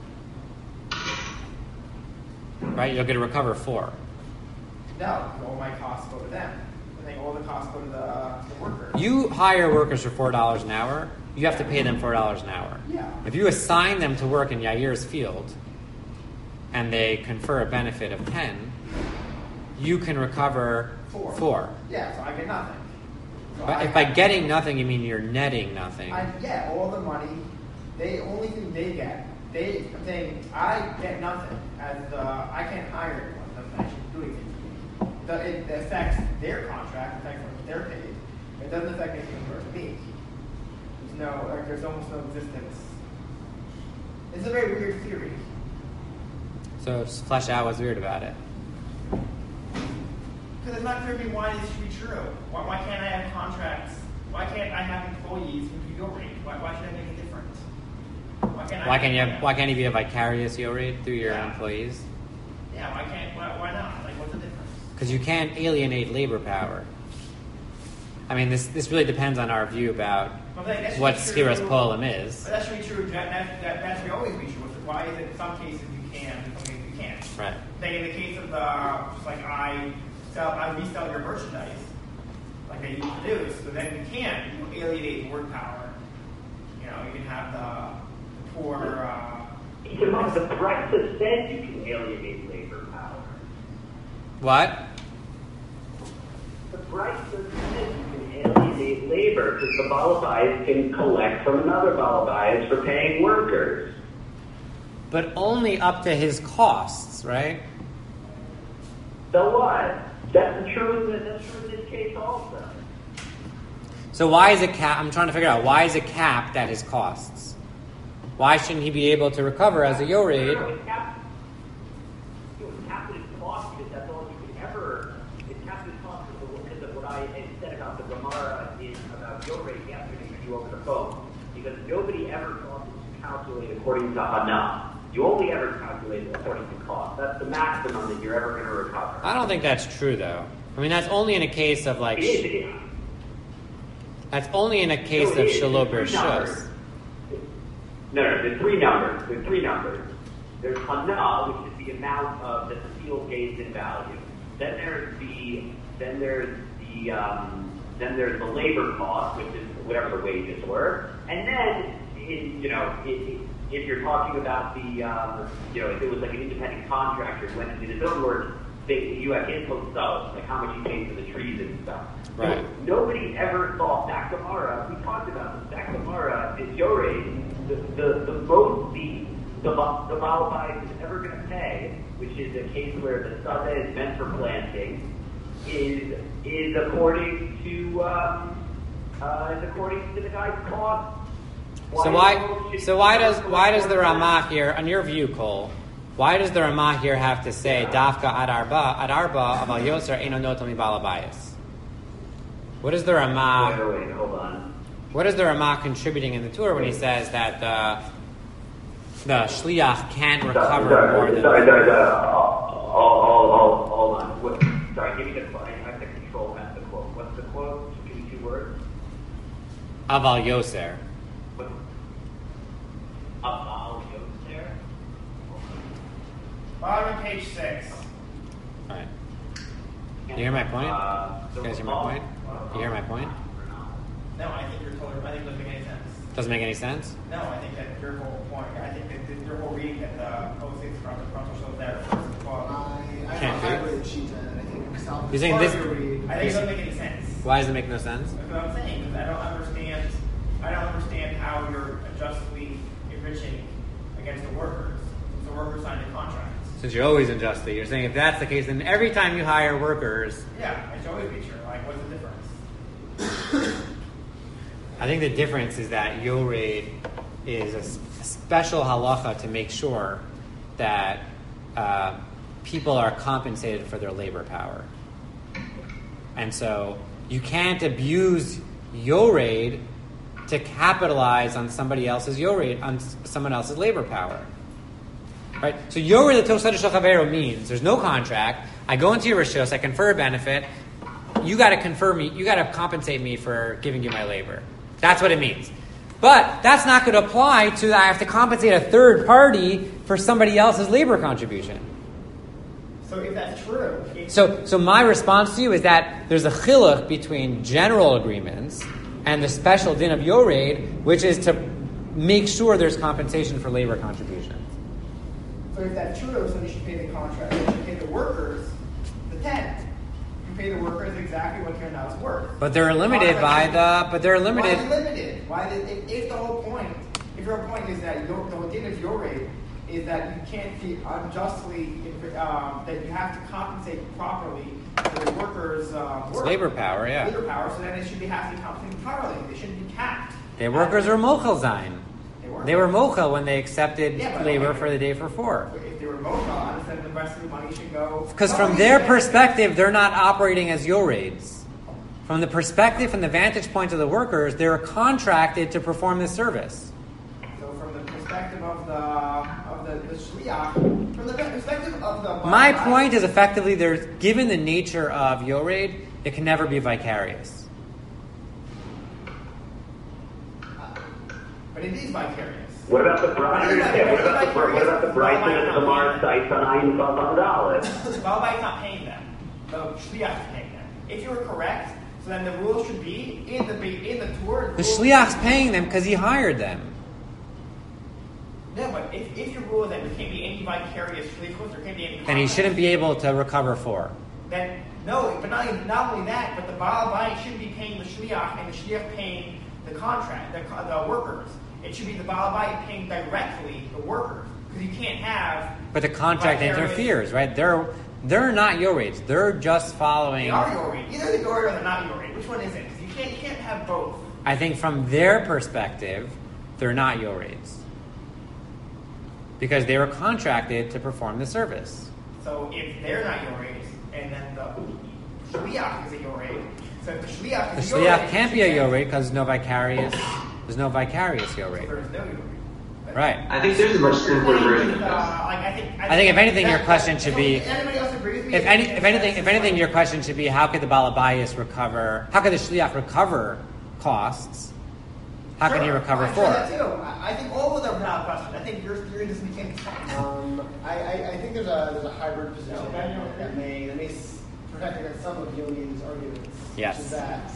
A: Right? You'll get to recover 4.
B: No, all my costs go to them. I think all the costs go to the workers.
A: You hire workers for $4 an hour, you have to pay them $4 an hour.
B: Yeah.
A: If you assign them to work in Yair's field and they confer a benefit of 10, you can recover 4.
B: Yeah, so I get nothing. So
A: But if by getting nothing you mean you're netting nothing.
B: I get all the money. The only thing they get, I'm saying I get nothing as I can't hire anyone. Doesn't actually do anything to me. It affects their contract, affects what they're paid. It doesn't affect anything for me. There's almost no existence. It's a very weird theory.
A: So just flesh out what's weird about it.
B: Because it's not clear to me why this should be true. Why can't I have contracts? Why can't I have employees who do your rate? Why should I make a difference? Why can't
A: you be a vicarious rate through your employees?
B: Yeah, why not? Like, what's the difference?
A: Because you can't alienate labor power. I mean, this really depends on our view about what Skiras Polim is.
B: But that should be true. That should always be true. Why is it in some cases you can, in some cases you can't?
A: Right.
B: Like in the case of just like I resell your merchandise, like I used to do. So then you alienate word power. You can have the poor.
D: The Brexit said you can alienate labor power.
A: What?
D: The Brexit said you can alienate labor because the Balabais can collect from another Balabais for paying workers.
A: But only up to his costs, right?
D: So what? That's true in this case also.
A: So why is it capped? I'm trying to figure out why is it capped at his costs? Why shouldn't he be able to recover as a Yored?
D: It's capped at his cost because that's all you can ever. It's capped at his cost because of what I had said about the Gemara about Yored yesterday to you over the phone. Because nobody ever thought to calculate according to Hana. You only ever calculate it according to cost. That's the maximum that you're ever going to recover.
A: I don't think that's true, though. I mean, that's only in a case of like.
D: It is.
A: That's only in a case of Shelo Bershus.
D: No, there's 3 numbers. There's Hana, which is the amount that the field gains in value. Then there's the labor cost, which is whatever the wages were, and then if you're talking about if it was like an independent contractor who went in his own work, you have input stuff, like how much you paid for the trees and stuff.
A: Right.
D: So nobody ever thought that Gemara, we talked about this, that Gemara is Yored, the most the Balabais is ever going to pay, which is a case where the Sada is meant for planting, is according to the guy's cost.
A: So why does the Ramah here, on your view, Cole, why does the Ramah here have to say Dafka ad arba aval yoser eino notam mi balabayis? What is the Ramah?
D: Wait, hold on.
A: What is the Ramah contributing in the Torah when he says that the shliach can't recover more than?
D: Sorry. Hold on. Sorry, give me the quote. I have to control that. The quote. What's the quote? Give me 2 words.
A: Aval yoser.
D: Aval yoser.
B: Bottom of page 6.
A: All right. You hear my point? You guys hear my point? You hear my point?
B: No, I think it doesn't make any sense.
A: Doesn't make any sense?
B: No, I think that your whole point, I think that your whole reading that the O6 frontal shows there first of all.
C: I
A: Can't
C: have
A: do it.
C: a sheet and I think myself.
A: You're saying this-
B: I think it doesn't make any sense.
A: Why does it make no sense?
B: That's what I'm saying. Because I don't understand how you're justly enriching against the workers. The workers signed a contract.
A: Since you're always unjustly, you're saying if that's the case, then every time you hire workers,
B: Yeah, it should always be true. Like, what's the difference?
A: I think the difference is that Yored is a special halacha to make sure that people are compensated for their labor power. And so you can't abuse Yored to capitalize on somebody else's Yored, on someone else's labor power. Right? So Yored L'Tosad Shalchavero means there's no contract. I go into your rishos, I confer a benefit. You got to compensate me for giving you my labor. That's what it means. But that's not going to apply to I have to compensate a third party for somebody else's labor contribution.
B: So if that's true...
A: So my response to you is that there's a chiluk between general agreements and the special din of Yored, which is to make sure there's compensation for labor contributions.
B: So if that's true, so you should pay the contract. You should pay the workers the 10. You pay the workers exactly what their now is worth.
A: But they're limited by the... But they're limited...
B: Why are they limited? If the whole point... If your point is that the din of Yored is that you can't be unjustly... that you have to compensate properly for the workers' work.
A: Labor power, yeah.
B: Labor power, so then it should have to be compensated entirely. They shouldn't be capped.
A: Their workers are mochel zayin. They were mochel when they accepted labor for the day for 4.
B: If they were mochel, then the rest of the money should go...
A: Because from their perspective, they're not operating as Yoreds. From the perspective, from the vantage point of the workers, they're contracted to perform this service.
B: So from the perspective of the shliach, from the perspective of the...
A: My point is effectively, given the nature of Yored, it can never be vicarious.
B: But it is vicarious.
D: What about the Brighton? What about the Brighton and Tamar sites on Ayin Vav?
B: The Balabai's not paying them. The shliach is paying them. If you were correct, so then the rule should be in the Torah.
A: The shliach's paying them because he hired them.
B: Yeah, but if your rule is that there can't be any vicarious shlichus, there can't be any...
A: Then he shouldn't be able to recover for.
B: Then, no, but not only that, but the Balabai shouldn't be paying the shliach and the shliach paying the contract, the workers. It should be the Balabai paying directly the workers. Because you can't have...
A: But the contract interferes, right? They're not Yoreds. They're just following...
B: They are Yored. Either they're Yored or they're not Yored. Which one is it? Because you can't have both.
A: I think from their perspective, they're not Yoreds. Because they were contracted to perform the service.
B: So if they're not Yoreds, and then the shliach is a Yored, so if the shliach is
A: The shliach can't be a Yored because there's no vicarious Yored.
B: So there's no Yored.
A: Right.
E: I think there's a much simpler version of this.
A: I think if anything, your question should be...
B: Anybody else agree with me?
A: If anything, your question should be: how could the Balabayas recover? How could the shliach recover costs? How can he recover for
B: that
A: it?
B: too. I think all of them are valid questions. I think your theory doesn't make any sense.
C: I think there's a hybrid position that may protect against some of Yoni's arguments.
A: Yes.
C: Which is that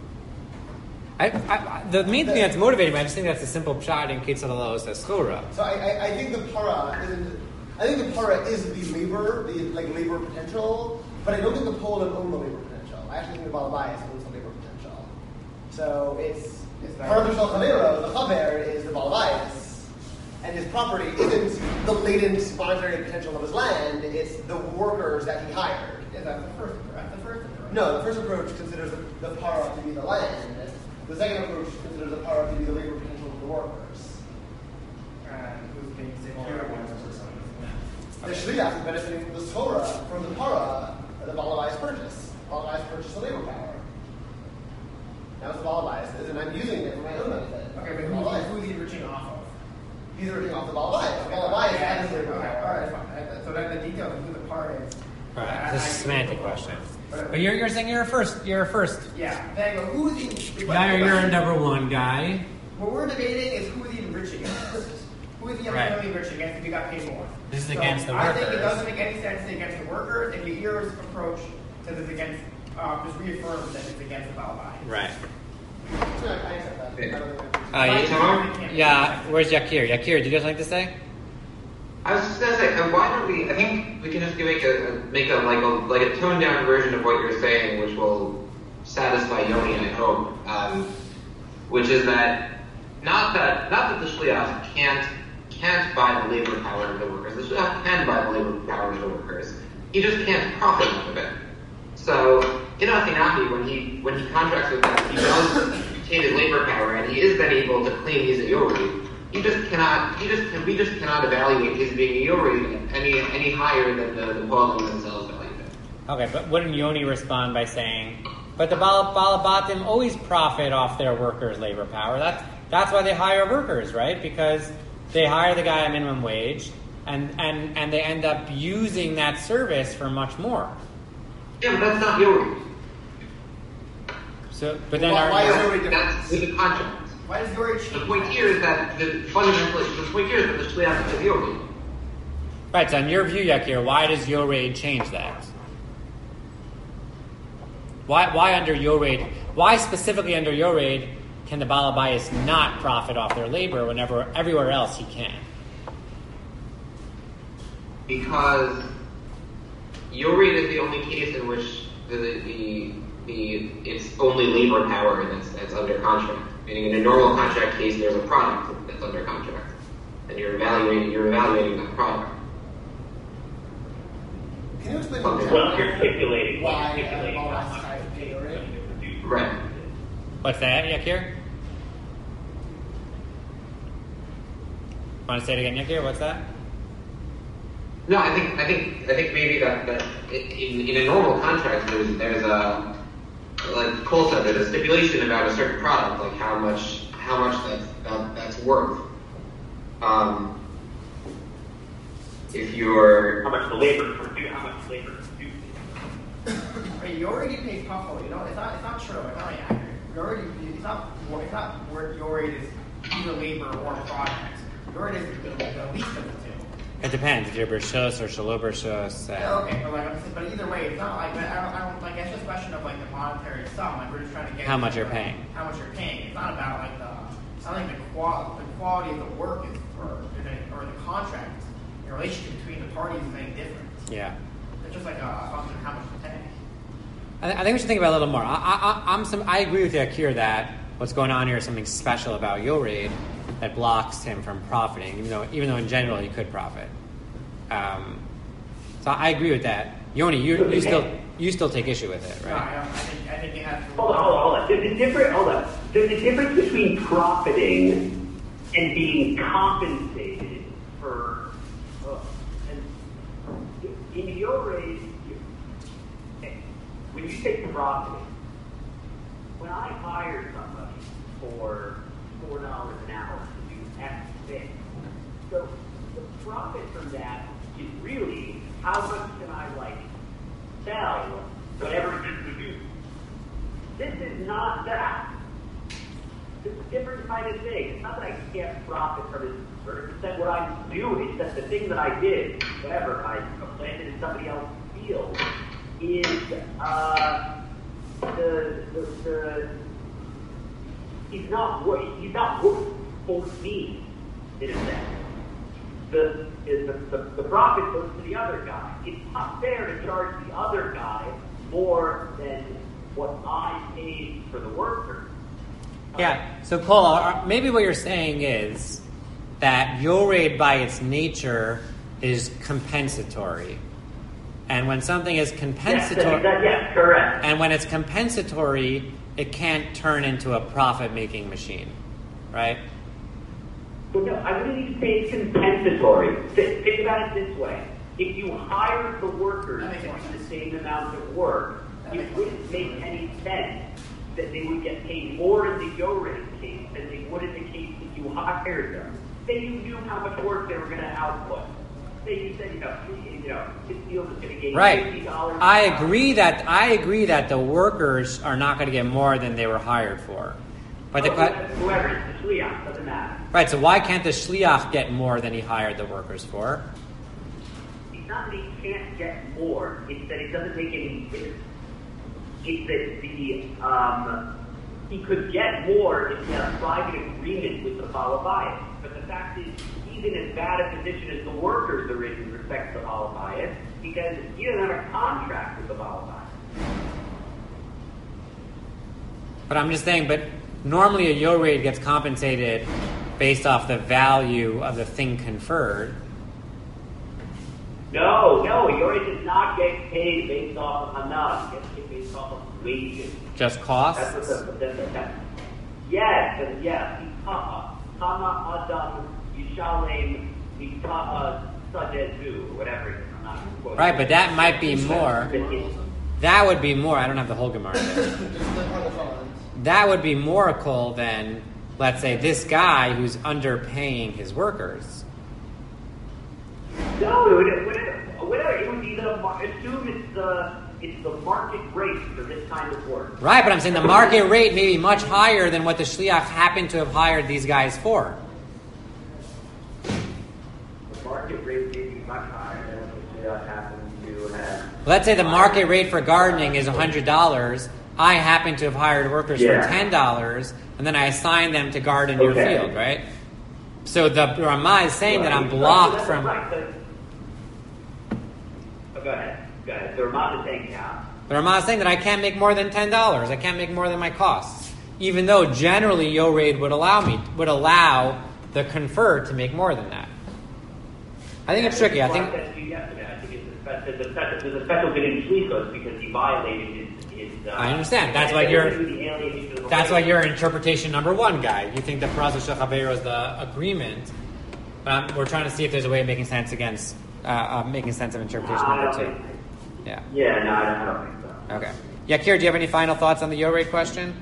A: the main thing that's motivating me, I just think that's a simple pshat in Ketzad Halos as Chura.
C: So I think the para is the labor potential, but I don't think the Poland own the labor potential. I actually think the Balabayas owns the labor potential. So it's part of the Shalchavero, the Chaver is the Balabayas, and his property isn't the latent monetary potential of his land, it's the workers that he hired.
B: Yeah, that's the first approach.
C: No, the first approach considers the para to be the land. The second approach considers the para to be the labor potential of the workers.
B: Who's being secure ones or something.
C: The shliach is benefiting from the Torah, from the para, the Balabayas purchase. Balabayas purchase the labor power. Now it's the Balabayas is, and I'm using it for my own benefit.
B: Okay, but who's he reaching off of?
C: He's reaching off the Balabayas. The Balabayas has the labor
B: Okay,
C: power.
B: all right, fine. So then the details of who the part is.
A: All right, this is a semantic question. But you're saying you're a first.
B: Yeah. Then who's he?
A: Now you're a number one guy.
B: What we're debating is who's he enriching against. Who is he really enriching against if he got paid more?
A: This is against the
B: I think it
A: workers.
B: doesn't make any sense to say against the workers, and Yair's approach says it's against, just reaffirms that it's against the Balabai.
A: Right.
C: I accept that.
A: Yeah. Where's Yakir? Yakir, did you have something to say?
E: I was just gonna say, why don't we? I think we can just make a toned down version of what you're saying, which will satisfy Yoni, I hope. Which is that not that the shliach can't buy the labor power of the workers. The shliach can buy the labor power of the workers. He just can't profit off of it. So in Athinapi, when he contracts with them, he does retain his labor power, and he is then able to claim he's a Yori. we just cannot evaluate his being a Yori any higher than the Poalim themselves value it.
A: Okay, but wouldn't Yoni respond by saying, but the Balabatim always profit off their workers' labor power. That's why they hire workers, right? Because they hire the guy at minimum wage, and they end up using that service for much more.
E: Yeah, but that's not Yori.
A: So, but then
C: why is Yori different?
E: That's with the contract.
B: Why does Yori change?
E: The point here is that the Shliach is Yori.
A: Right, so in your view, Yakir, why does Yored change that? Why under Yored, why specifically under Yored can the Balabayas not profit off their labor whenever everywhere else he can?
E: Because Yored is the only case in which it's only labor power that's under contract. Meaning in a normal contract case, there's a product that's under contract, and you're evaluating that product.
C: Can you explain
D: Well, you're articulating
C: why
D: how much
C: type Gatorade?
E: Right.
A: What's that, Yakir? Want to say it again, Yakir? What's that?
E: No, I think maybe that in a normal contract there's a, like Cole said, there's a stipulation about a certain product, like how much that's worth. If you're
D: how much labor produced.
B: Wait, you already paid Puffalo. You know, it's not true. It's not accurate. It's not where Yori is either labor or product. Yori is the least of the two.
A: It depends if you're Bershos or Shalobershos.
B: Yeah, okay, but either way, it's not like I don't like. It's just a question of like the monetary sum. Like we're just trying to get
A: How much you're paying.
B: How much you're paying. It's not about like it's not like the quality of the work is or the contract. The relationship between the parties is any different.
A: Yeah.
B: It's just like a function of how much you're paying.
A: I think we should think about it a little more. I agree with Yakir that what's going on here is something special about Yored that blocks him from profiting, even though in general he could profit. So I agree with that. Yoni, you still take issue with it,
B: No,
A: right?
B: I think you have to.
D: Hold on. There's a difference between profiting and being compensated for. In your rate, when you say profiting, when I hire somebody for $4 an hour to do X thing, so the profit from that is really how much can I sell whatever it is to do. This is not that. It's a different kind of thing. It's not that I can't profit from it. Or that what I'm doing is that the thing that I did, whatever I planted in somebody else's field, is he's not worth for me in a sense. The profit goes to the other guy. It's not fair to charge the other guy more than what I paid for the worker.
A: Yeah. So, Cole, maybe what you're saying is that Yored by its nature is compensatory. And when something is compensatory...
D: Yes, correct.
A: And when it's compensatory, it can't turn into a profit-making machine, right?
D: But no, I wouldn't even say it's compensatory. Think about it this way. If you hired the workers to do the same amount of work, it wouldn't make any sense that they would get paid more in the Yored case than they would in the case that you hired them. Say you knew how much work they were going to output. Say you said, this field is going to get
A: Right.
D: $50.
A: I agree that the workers are not going to get more than they were hired for. But
D: Whoever, the shliach, doesn't matter.
A: right, so why can't the shliach get more than he hired the workers for?
D: It's not that he can't get more. It's that it doesn't make any difference. It's that he could get more if he had a private agreement with the Balabayas. But the fact is, he's in as bad a position as the workers are in with respect to the Balabayas because he doesn't have a contract with the Balabayas.
A: But I'm just saying, normally a Yored gets compensated based off the value of the thing conferred.
D: No, Yored does not get paid based off of Hanah. He gets paid based off of wages.
A: Just costs?
D: Yes, Kama Adam Yishalem Mita'a Sadezu, whatever. I'm not quoting.
A: Right, but that might be more. That would be more. I don't have the whole Gemara there.
C: Just on the funds.
A: That would be more kol than, let's say, this guy who's underpaying his workers.
D: No, it would be assume it's the market rate for this kind of work.
A: Right, but I'm saying the market rate may be much higher than what the shliach happened to have hired these guys for.
D: The market rate may be much higher than what the shliach happened to have.
A: Let's say the market rate for gardening is $100. I happen to have hired workers for $10, and then I assign them to garden your field, right? So the Ramah is saying that I'm blocked from...
D: Go ahead. The Ramah is saying
A: The Ramah is saying that I can't make more than $10. I can't make more than my costs. Even though generally Yored would allow the confer to make more than that. I think it's tricky. I think
D: there's a special getting shlichos because he violated his
A: I understand. That's why you're interpretation number one guy. You think the Peraza Shel Chavero is the agreement. We're trying to see if there's a way of making sense making sense of interpretation number two. Yeah.
D: Yeah, no, I don't think so.
A: Okay. Yakir, do you have any final thoughts on the Yored question?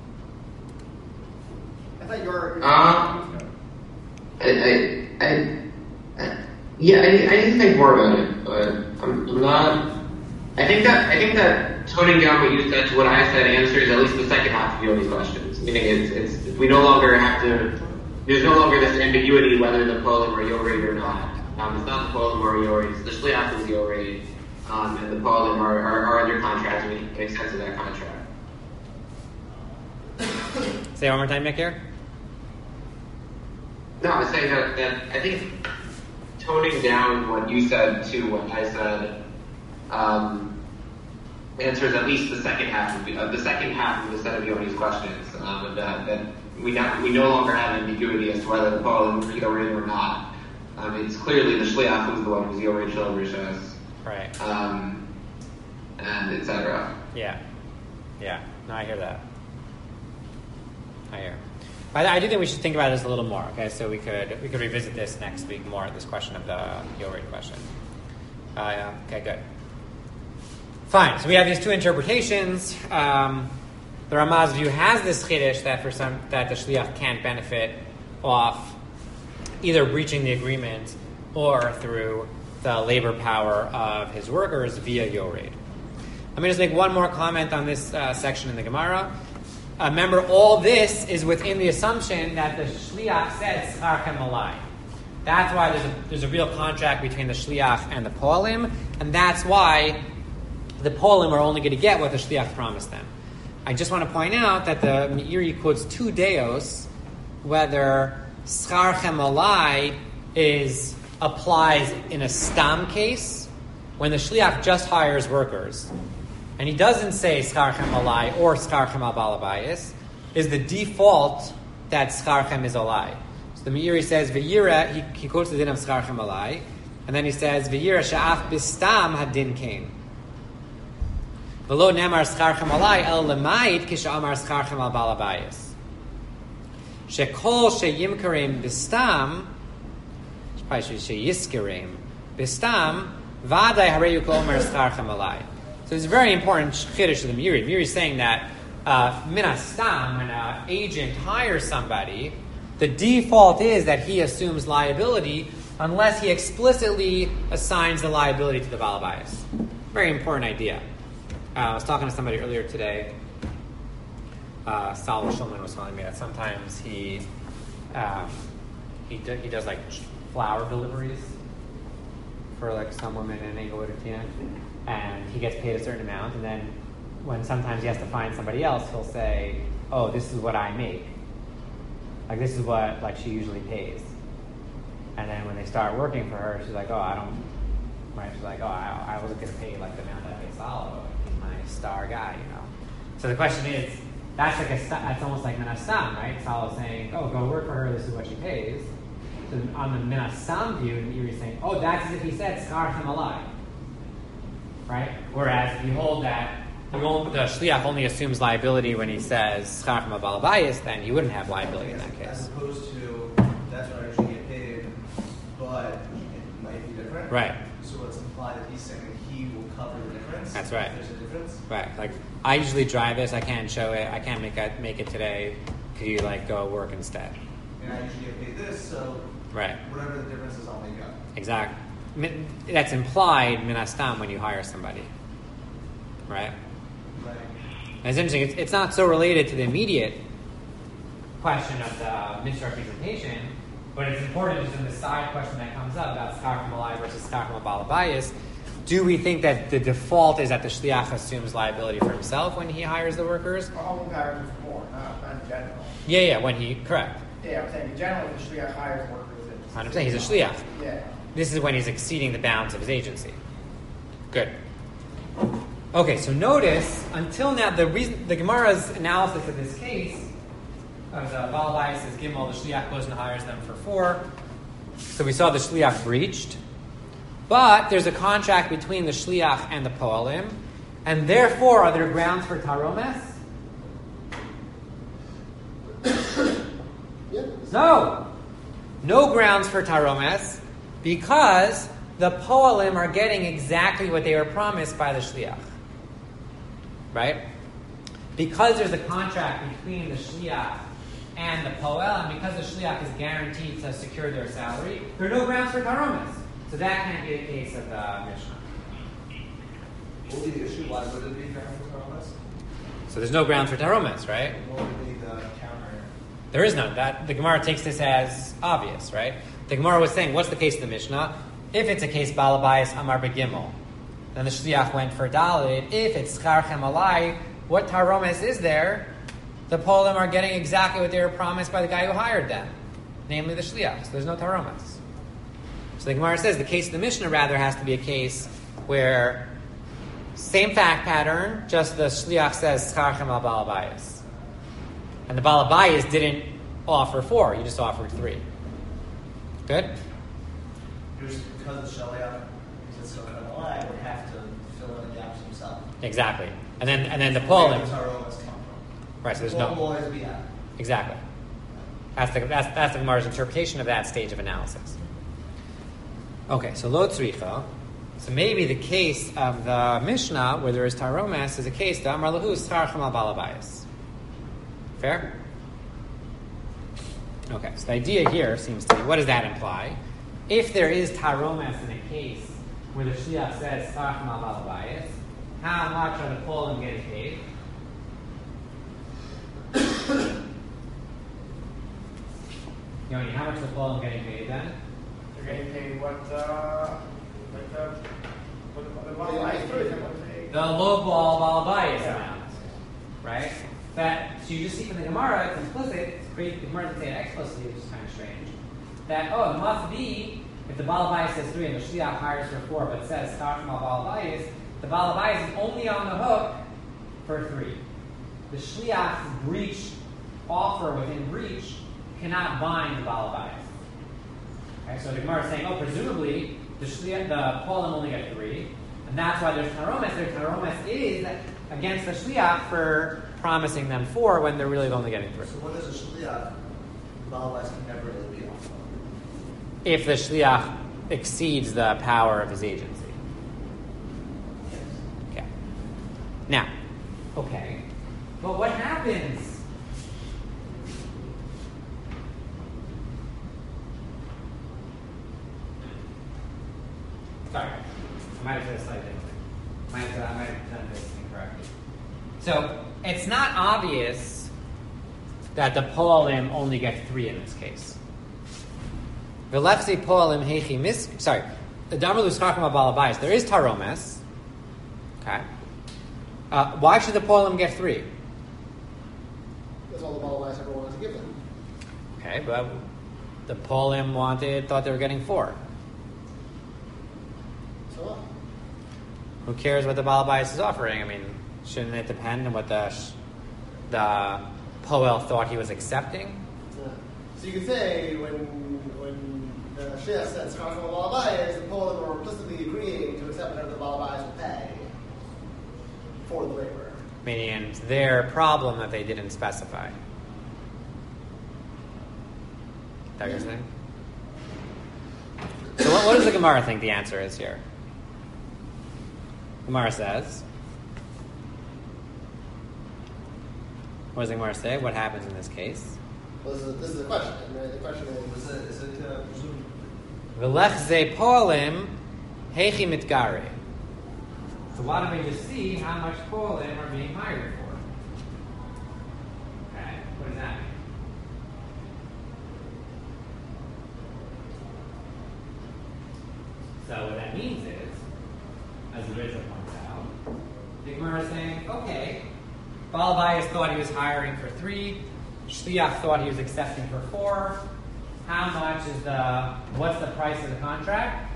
B: I thought you were.
E: I need to think more about it, but I'm not. I think that toning down what you said to what I said answers at least the second half of Yoni's questions. Meaning, it's we no longer have to. There's no longer this ambiguity whether the polim are Yored or not. It's not the polim or Yored. It's the shliach is Yored, and the polim are under contract, and we can make sense of that contract.
A: Say it one more time, Yakir.
E: No, I was saying that I think toning down what you said to what I said answers at least the second half of the set of Yoni's questions. That we no longer have ambiguity as to whether the poem is Yored or not. It's clearly the shliach who's the one who's Yored Shel Rishos.
A: Right.
E: And etc.
A: Yeah. No, I hear that. I do think we should think about this a little more. Okay, so we could revisit this next week more. This question of the Yored question. Okay, good. Fine. So we have these two interpretations. The Ramah's view has this chiddush that that the shliach can't benefit off either breaching the agreement or through the labor power of his workers via Yored. Let me just make one more comment on this section in the Gemara. Remember, all this is within the assumption that the shliach said Scharchem Alai. That's why there's a real contract between the shliach and the polim, and that's why the polim are only going to get what the shliach promised them. I just want to point out that the Meiri quotes two deos, whether Scharchem Alai applies in a stam case, when the shliach just hires workers, and he doesn't say Scharchem Alai or Scharchem Al Balabayis, is the default that Scharchem is Alai. So the Meiri says, V'yira, he quotes the din of Scharchem Alai, and then he says, V'yira sha'af bistam hadin kain. V'lo nemar Scharchem Alai el lemayit kisha'amar Scharchem Al Balabayis. She'kol she'yimkarim bistam, probably should say yiskerim bistam, v'adai hareyu k'omer Scharchem Alai. So it's a very important chiddush of the Meiri. Meiri is saying that min hastam, when an agent hires somebody, the default is that he assumes liability unless he explicitly assigns the liability to the Baal Bayis. Very important idea. I was talking to somebody earlier today. Sal Shulman was telling me that sometimes he does like flower deliveries for like some women in Englewood or Tina. And he gets paid a certain amount, and then when sometimes he has to find somebody else, he'll say, "Oh, this is what I make. Like this is what like she usually pays." And then when they start working for her, she's like, "Oh, I don't." Right? She's like, "Oh, I wasn't going to pay like the amount that I pay Salo. He's my star guy, you know." So the question is, that's almost like Minasam, right? Salo's saying, "Oh, go work for her. This is what she pays." So on the Minasam view, you're saying, "Oh, that's as if he said Scharchem Alai." Right? Whereas if you hold that the shliach only assumes liability when he says Scharchem Al Balabayis, then he wouldn't have liability in that case.
C: As opposed to
F: there.
A: Right.
F: So it's implied that he's saying that he will cover the difference.
A: That's right.
F: If there's a difference.
A: Right. Like, I usually drive this. I can't show it. I can't make it today. Could you, like, go work instead?
F: And I usually get paid this, so
A: Right.
F: whatever the difference is, I'll make up.
A: Exactly. That's implied, minastam, when you hire somebody. Right?
F: Right.
A: And it's interesting. It's not so related to the immediate question of the misrepresentation, but it's important just in the side question that comes up about schar malai versus schar balabayis. Do we think that the default is that the shliach assumes liability for himself when he hires the workers?
B: Or only hires for more, not in general.
A: Yeah, when he, correct.
B: Yeah, I'm saying in general, if the shliach hires workers, it's
A: 100%. He's a shliach.
B: Yeah.
A: This is when he's exceeding the bounds of his agency. Good. Okay, so notice, until now, the Gemara's analysis of this case, of the Balabais says Gimel, the Shliach goes and hires them for 4. So we saw the Shliach breached. But there's a contract between the Shliach and the Poalim, and therefore, are there grounds for Taromes?
C: Yeah.
A: No. No grounds for Taromes, because the Poalim are getting exactly what they were promised by the Shliach. Right? Because there's a contract between the Shliach and the Poel, and because the Shliach is guaranteed to secure their salary, there are no grounds for Taromes. So that can't be the case of the Mishnah.
F: What would be the issue? Why would it be grounds for Taromes?
A: So there's no grounds for Taromes, right?
F: What would be the counter?
A: There is none. That the Gemara takes this as obvious, right? The Gemara was saying, what's the case of the Mishnah? If it's a case Balabais Amar Begimel, then the Shliach went for Dalit. If it's Schar Chemalai, what Taromes is there? The Polim are getting exactly what they were promised by the guy who hired them, namely the Shliach. So there's no Taromes. So the Gemara says the case of the Mishnah rather has to be a case where same fact pattern, just the Shliach says Schar Chemal Balabais. And the Balabais didn't offer 4, you just offered 3. Good?
F: Just because the Shaliach is so kind of lie, would have to fill in the gaps himself.
A: Exactly. And then the
F: Where
A: Polim.
F: does Taromes come from?
A: Right, so there's
F: What
A: no.
F: will always be at?
A: Exactly. That's the Gemara's interpretation of that stage of analysis. Okay, so lo tzricha. So maybe the case of the Mishnah where there is Taromes is a case that Amar lahu schar chemal balabayis. Fair? Okay, so the idea here seems to be, what does that imply? If there is Taromes in a case where the Shliach says schar chemal balabayis, how much are the Polim getting paid? Yoni, how much is the Polim getting paid then?
B: They're getting paid what the Balabais do.
A: The lowball Balabais amount, right? So you just see from the Gemara, it's implicit. It's great. The Gemara doesn't say it explicitly, which is kind of strange. That it must be if the Balabais says 3 and the Shliach hires for 4, but says start from Balabais, the Balabais is only on the hook for 3. The Shliach's breach offer within breach cannot bind the Balabais. Okay, so the Gemara is saying, presumably the Polim only get 3, and that's why there's Taromes. Their Taromes is against the Shliach for promising them 4 when they're really only getting 3.
F: So what is a Shaliach? Balabais can never really be on.
A: If the Shliach exceeds the power of his agency. Okay. Now, okay. But what happens? Sorry, I might have said it slightly differently. I might have done this incorrectly. So, it's not obvious that the Poalim only get 3 in this case. V'lefzi Poalim heichi mis. Sorry, the Damarlu Schachma Balabais. There is Taromes. Okay. Why should the Poalim get 3?
C: That's all the Balabais ever wanted to give them.
A: Okay, but the Poalim thought they were getting 4.
C: So what?
A: Who cares what the Balabais is offering? I mean, shouldn't it depend on what the Poel thought he was accepting?
C: Yeah. So you could say when the Shliach said Schar Chemal Balabais, the Polim were implicitly agreeing to accept whatever the Balabais would pay for the labor.
A: Meaning it's their problem that they didn't specify. Is that what you're saying? So what does the Gemara think the answer is here? Gemara says. What does the Gemara say? What happens in this case?
C: Well, this is the question, right? The question
F: Is it presumed?
A: V'lech ze polim heichi mitgare. So why don't we just see how much polim are being hired for? Okay, what does that mean? So what that means is, as the Rizzo points out, the Gemara is saying, okay, Baal Bayis thought he was hiring for 3, Shliach thought he was accepting for 4. How much is what's the price of the contract?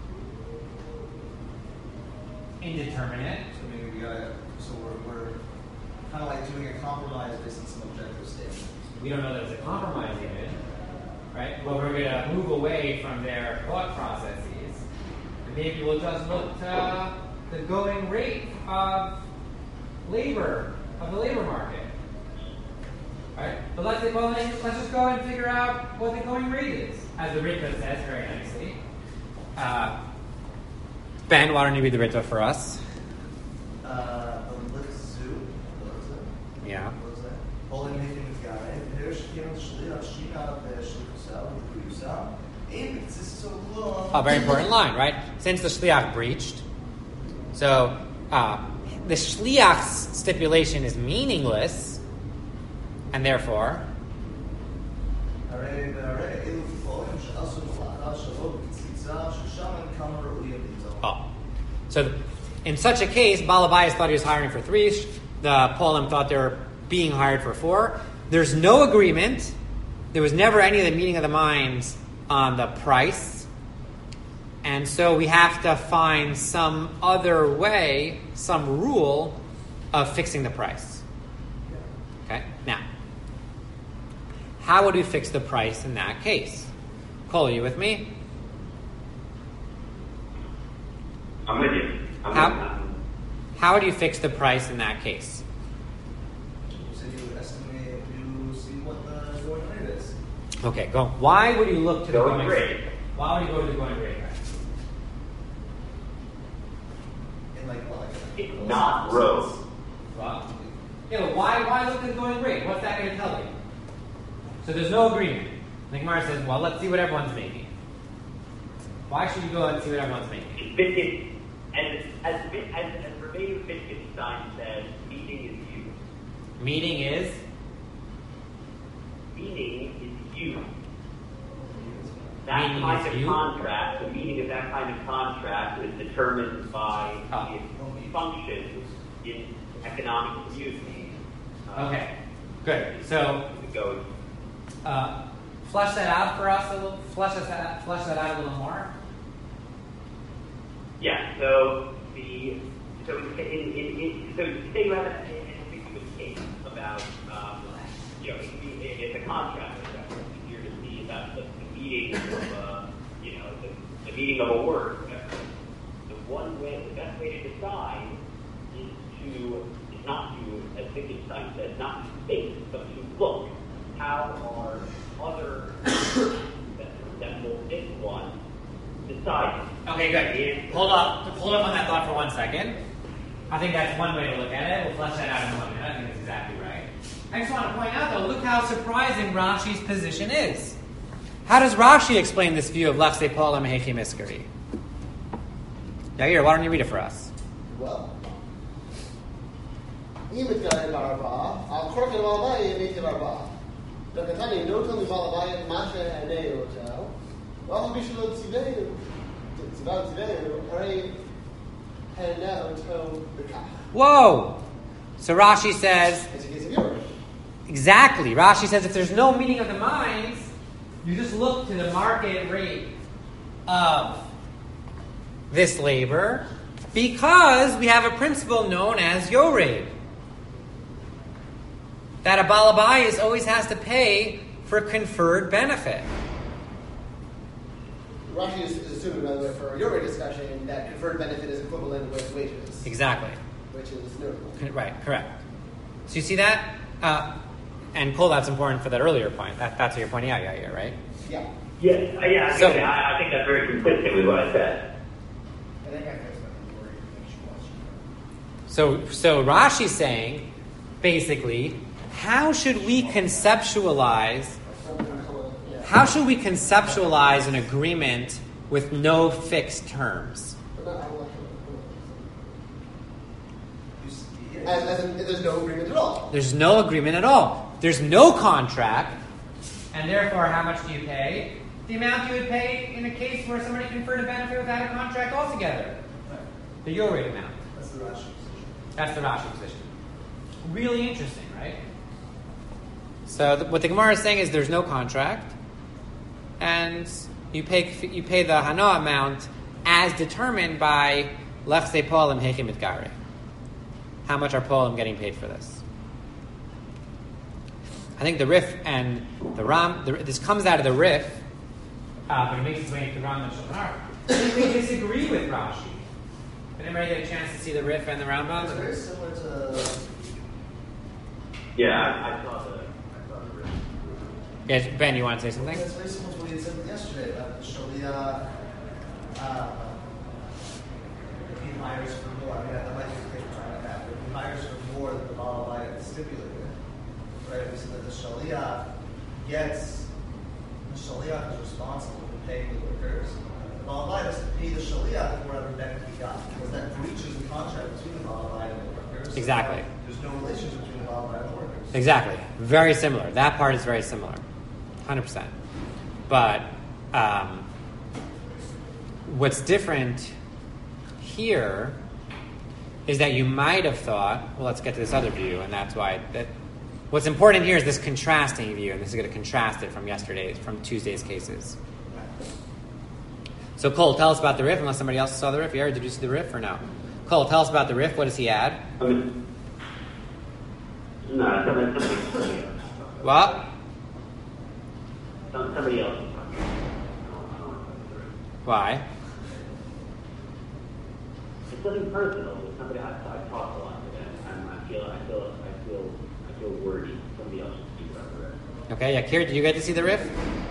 A: Indeterminate.
F: So maybe we got. So we're kind of like doing a compromise based on some objective statements.
A: We don't know that it's a compromise even, right? Well, we're going to move away from their thought processes. And maybe we'll just look to the going rate of the labor market. Right? But let's just go and figure out what the going rate is, as the Ritva says very nicely. Ben, why don't you read the Ritva for us? Yeah. A very important line, right? Since the Shliach breached, so the Shliach's stipulation is meaningless, and therefore, so in such a case, Baal Bayis thought he was hiring for 3. The Polim thought they were being hired for 4. There's no agreement. There was never any of the meeting of the minds on the price. And so we have to find some other way, some rule of fixing the price. Okay? Now, how would we fix the price in that case? Cole, are you with me?
D: I'm with you.
A: How would you fix the price in that case?
F: So you estimate, you see what the going rate is.
A: Okay, go. Why would you look to the
D: Going rate.
A: Why would you go to the going rate?
F: In like what?
D: It's not gross.
A: Well, yeah, but why look at the going rate? What's that going to tell you? So there's no agreement. The Gemara says, well, let's see what everyone's making. Why should you go and see what everyone's making?
D: As Rebbeinu Wittgenstein says, meaning is you.
A: Meaning is?
D: Meaning is you. That
A: Meaning
D: kind
A: is
D: of
A: you?
D: contract, the meaning of that kind of contract is determined by its functions in economic community.
A: Okay, good. So,
D: It goes,
A: flesh that out for us a little. Flesh that out a little more.
D: yeah, so say you have an ambiguous case about, it's a contract. You're to see about the meaning of, the meaning of a word. The best way to decide is not to, as Wittgenstein says, not to think, but to look. How are other that resemble this one decided?
A: Okay, good. Hold up on that thought for 1 second. I think that's one way to look at it. We'll flesh that out in 1 minute. I think that's exactly right. I just want to point out, though, look how surprising Rashi's position is. How does Rashi explain this view of Lachse Polim Heichi Miskari? Yair, why don't you read it for us?
C: Well, אם מתגלה ברבה, על קורקן בעל בית ימית ברבה. וכתני, לא תלוי בעל בית מה שעיני אותו, ואף מי שלא ציווה, הרי העיני אותו בכך.
A: Whoa! So Rashi says,
C: It's a case of yours.
A: exactly. Rashi says if there's no meeting of the minds, you just look to the market rate of this labor because we have a principle known as Yored. That a Baal Bayis always has to pay for conferred benefit.
C: Rashi is assuming, by the way, for your discussion, that conferred benefit is equivalent with wages.
A: Exactly.
C: Which is notable.
A: Right, correct. So you see that? And Cole, that's important for that earlier point. That's what you're pointing out, Yair, right?
C: Yeah.
D: Yes, yeah.
A: So-
D: I think that's very consistent with what I said.
B: I think I fixed that before you finish
A: So Rashi's saying, basically, how should we conceptualize an agreement with no fixed terms?
C: As in, there's no agreement at all.
A: There's no agreement at all. There's no contract, and therefore, how much do you pay? The amount you would pay in a case where somebody conferred a benefit without a contract altogether. The your rate amount.
F: That's the Rashi position.
A: That's the Rashi position. Really interesting, right? So what the Gemara is saying is there's no contract, and you pay the Hana amount as determined by Lechse Polim Hekim Mitgare. How much are Polim getting paid for this? I think the Rif and the Ram, this comes out of the Rif, but it makes its way into the Ram and Shulchan Aruch. They disagree with Rashi. Did anybody get a chance to see the Rif and the Rambam?
F: It's very similar to.
D: Yeah, I saw the risk.
A: Yes, Ben, you want to say something?
F: It's very similar to what you said yesterday about the Shalia. If he hires for more, I mean, I might just take time on that, but if he hires for more than the Baal Habayit stipulated, right? We said that the Shalia is responsible for paying the workers. The Baal Habayit has to pay the Shalia for whatever benefit he got, because that breaches the contract between the Baal Habayit and the workers.
A: Exactly.
F: There's no relationship between the Baal Habayit and the workers.
A: Exactly. Very similar. That part is very similar. 100%. But what's different here is that you might have thought, well, let's get to this other view, and that's why what's important here is this contrasting view, and this is going to contrast it from Tuesday's cases. So Cole, tell us about the Rif, unless somebody else saw the Rif. Did you see the Rif or no? Cole, tell us about the Rif. What does he add?
D: No, somebody
A: What?
D: somebody else.
A: Why?
D: It's nothing personal. It's somebody I talk a lot with, and I feel worried. Somebody else should speak about the rest.
A: Okay, Yakir, did you get to see the Rif?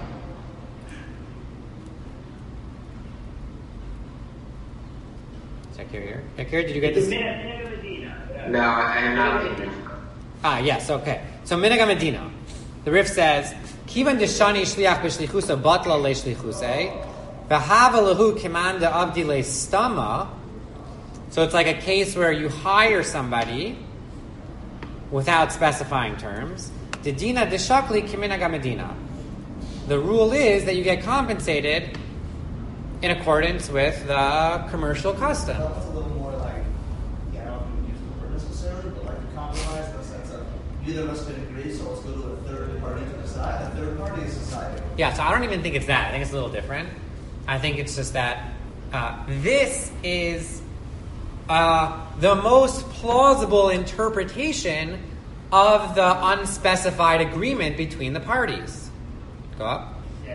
A: Is Yakir here? Yakir, did you get to see?
E: No, I am not.
A: Yes, okay. So Minhag Medina. The Rif says, Kivan deshani shliach b'shlichusa batla le'shlichuse, v'hava lehu kimanda abdi le'stama. So it's like a case where you hire somebody without specifying terms. Dedina deshakli kiminhag Medina. The rule is that you get compensated in accordance with the commercial custom.
F: That's a little more like, I don't use the word necessarily, but like a compromise in the sense of neither of us can agree, so let's go to a third party to decide. A third party is deciding.
A: Yeah, so I don't even think it's that. I think it's a little different. I think it's just that this is the most plausible interpretation of the unspecified agreement between the parties. Go up.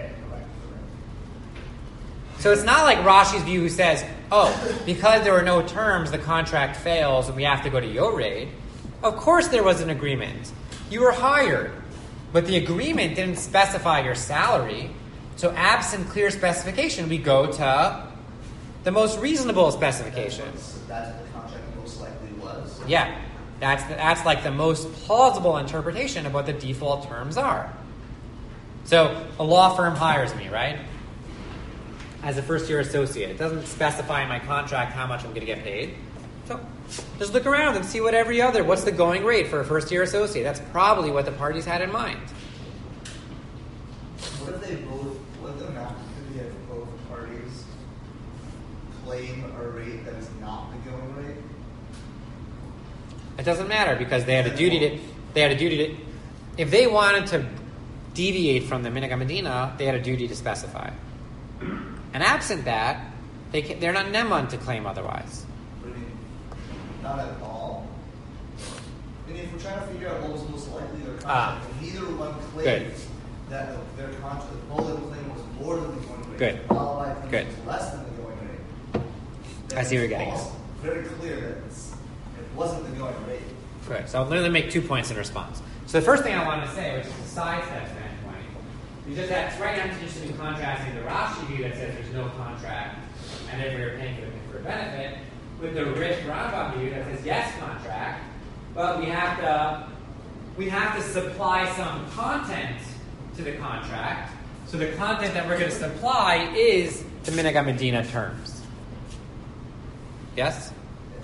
A: So it's not like Rashi's view who says, because there were no terms, the contract fails and we have to go to Yored. Of course there was an agreement. You were hired. But the agreement didn't specify your salary. So absent clear specification, we go to the most reasonable specification.
F: That's what the contract most likely was.
A: Yeah. That's like the most plausible interpretation of what the default terms are. So a law firm hires me, right? As a first-year associate. It doesn't specify in my contract how much I'm going to get paid. So just look around and see what's the going rate for a first-year associate. That's probably what the parties had in mind.
F: What if the amount if both parties claim a rate that is not the going rate?
A: It doesn't matter because they had a duty to, if they wanted to deviate from the Minhag Medina, they had a duty to specify. And absent that, they're not neman to claim otherwise.
F: What do you mean? Not at all. I mean, if we're trying to figure out what was most likely their contract, and neither one claimed that their contract, the bullet claim was more than the going rate.
A: Good. Good.
F: Was less than the going rate.
A: I see where you're getting
F: It's very clear that it wasn't the going rate.
A: Right. So I'm going to make 2 points in response. So the first thing I wanted to say, which is a sidestep standpoint, You just that's right now interested in contrasting the Rashi view that says there's no contract and therefore you're paying for a benefit with the Rif Rambam view that says yes contract, but we have to supply some content to the contract. So the content that we're going to supply is the Minhag HaMedina terms. Yes?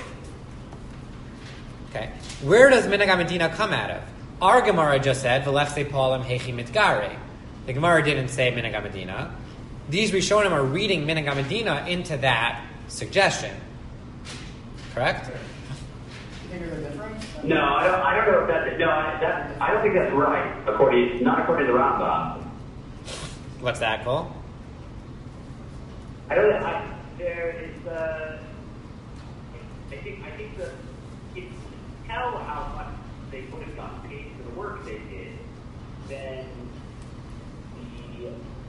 A: Okay. Where does Minhag HaMedina come out of? Our Gemara just said, V'lefse Paulem Hechi Mitgare. The Gemara didn't say Minhag HaMedina. These Rishonim are reading Minhag HaMedina into that suggestion. Correct?
B: You think there's a difference?
D: No, I don't know if that's no. I don't think that's right. Not according to the Rambam.
A: What's that, Cole?
D: I think the it's tell how much they would have gotten paid for the work they did, then the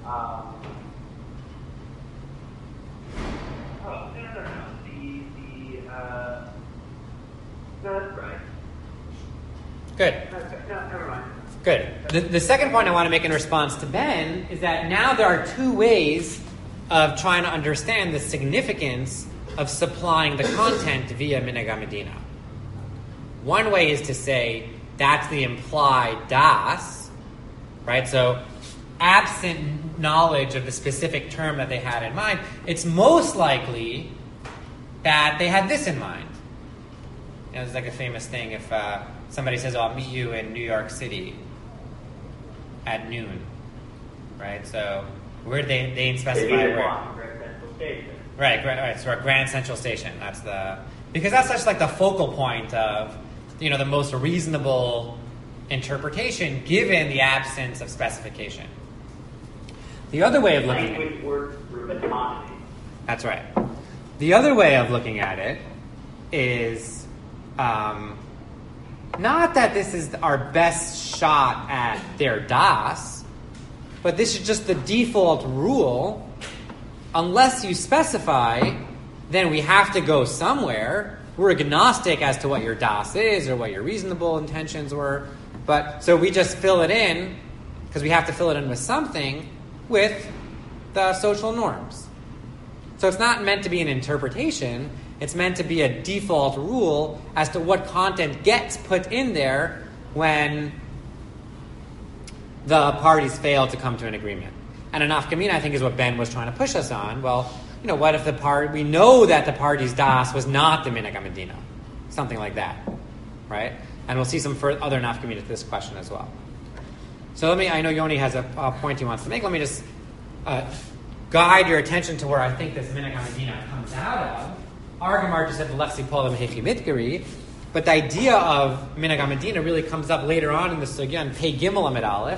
D: no, that's right.
A: Good.
D: No, never mind.
A: Good. The second point I want to make in response to Ben is that now there are two ways of trying to understand the significance of supplying the content via Minhag HaMedina. One way is to say that's the implied das, right? So absent knowledge of the specific term that they had in mind, it's most likely that they had this in mind. You know, it's like a famous thing if somebody says, I'll meet you in New York City at noon, right? So where they didn't specify where.
D: Grand Central Station.
A: Right. So our Grand Central Station. Because that's such like the focal point of, the most reasonable interpretation given the absence of specification. The other way of looking at it.
D: Language, word, metonymy.
A: That's right. The other way of looking at it is not that this is our best shot at their das, but this is just the default rule. Unless you specify, then we have to go somewhere. We're agnostic as to what your das is or what your reasonable intentions were. But so we just fill it in, because we have to fill it in with something, with the social norms. So it's not meant to be an interpretation. It's meant to be a default rule as to what content gets put in there when the parties fail to come to an agreement. And a nafkamina, I think, is what Ben was trying to push us on. Well, what if we know that the party's das was not the Minhag HaMedina? Something like that, right? And we'll see some other nafkamina to this question as well. So I know Yoni has a point he wants to make. Let me just guide your attention to where I think this Minhag HaMedina comes out of. Our Gemara just said V'lefse Paulem Hechi Mitgari, but the idea of Minhag HaMedina really comes up later on in the sugya in Pei Gimel Amid Aleph.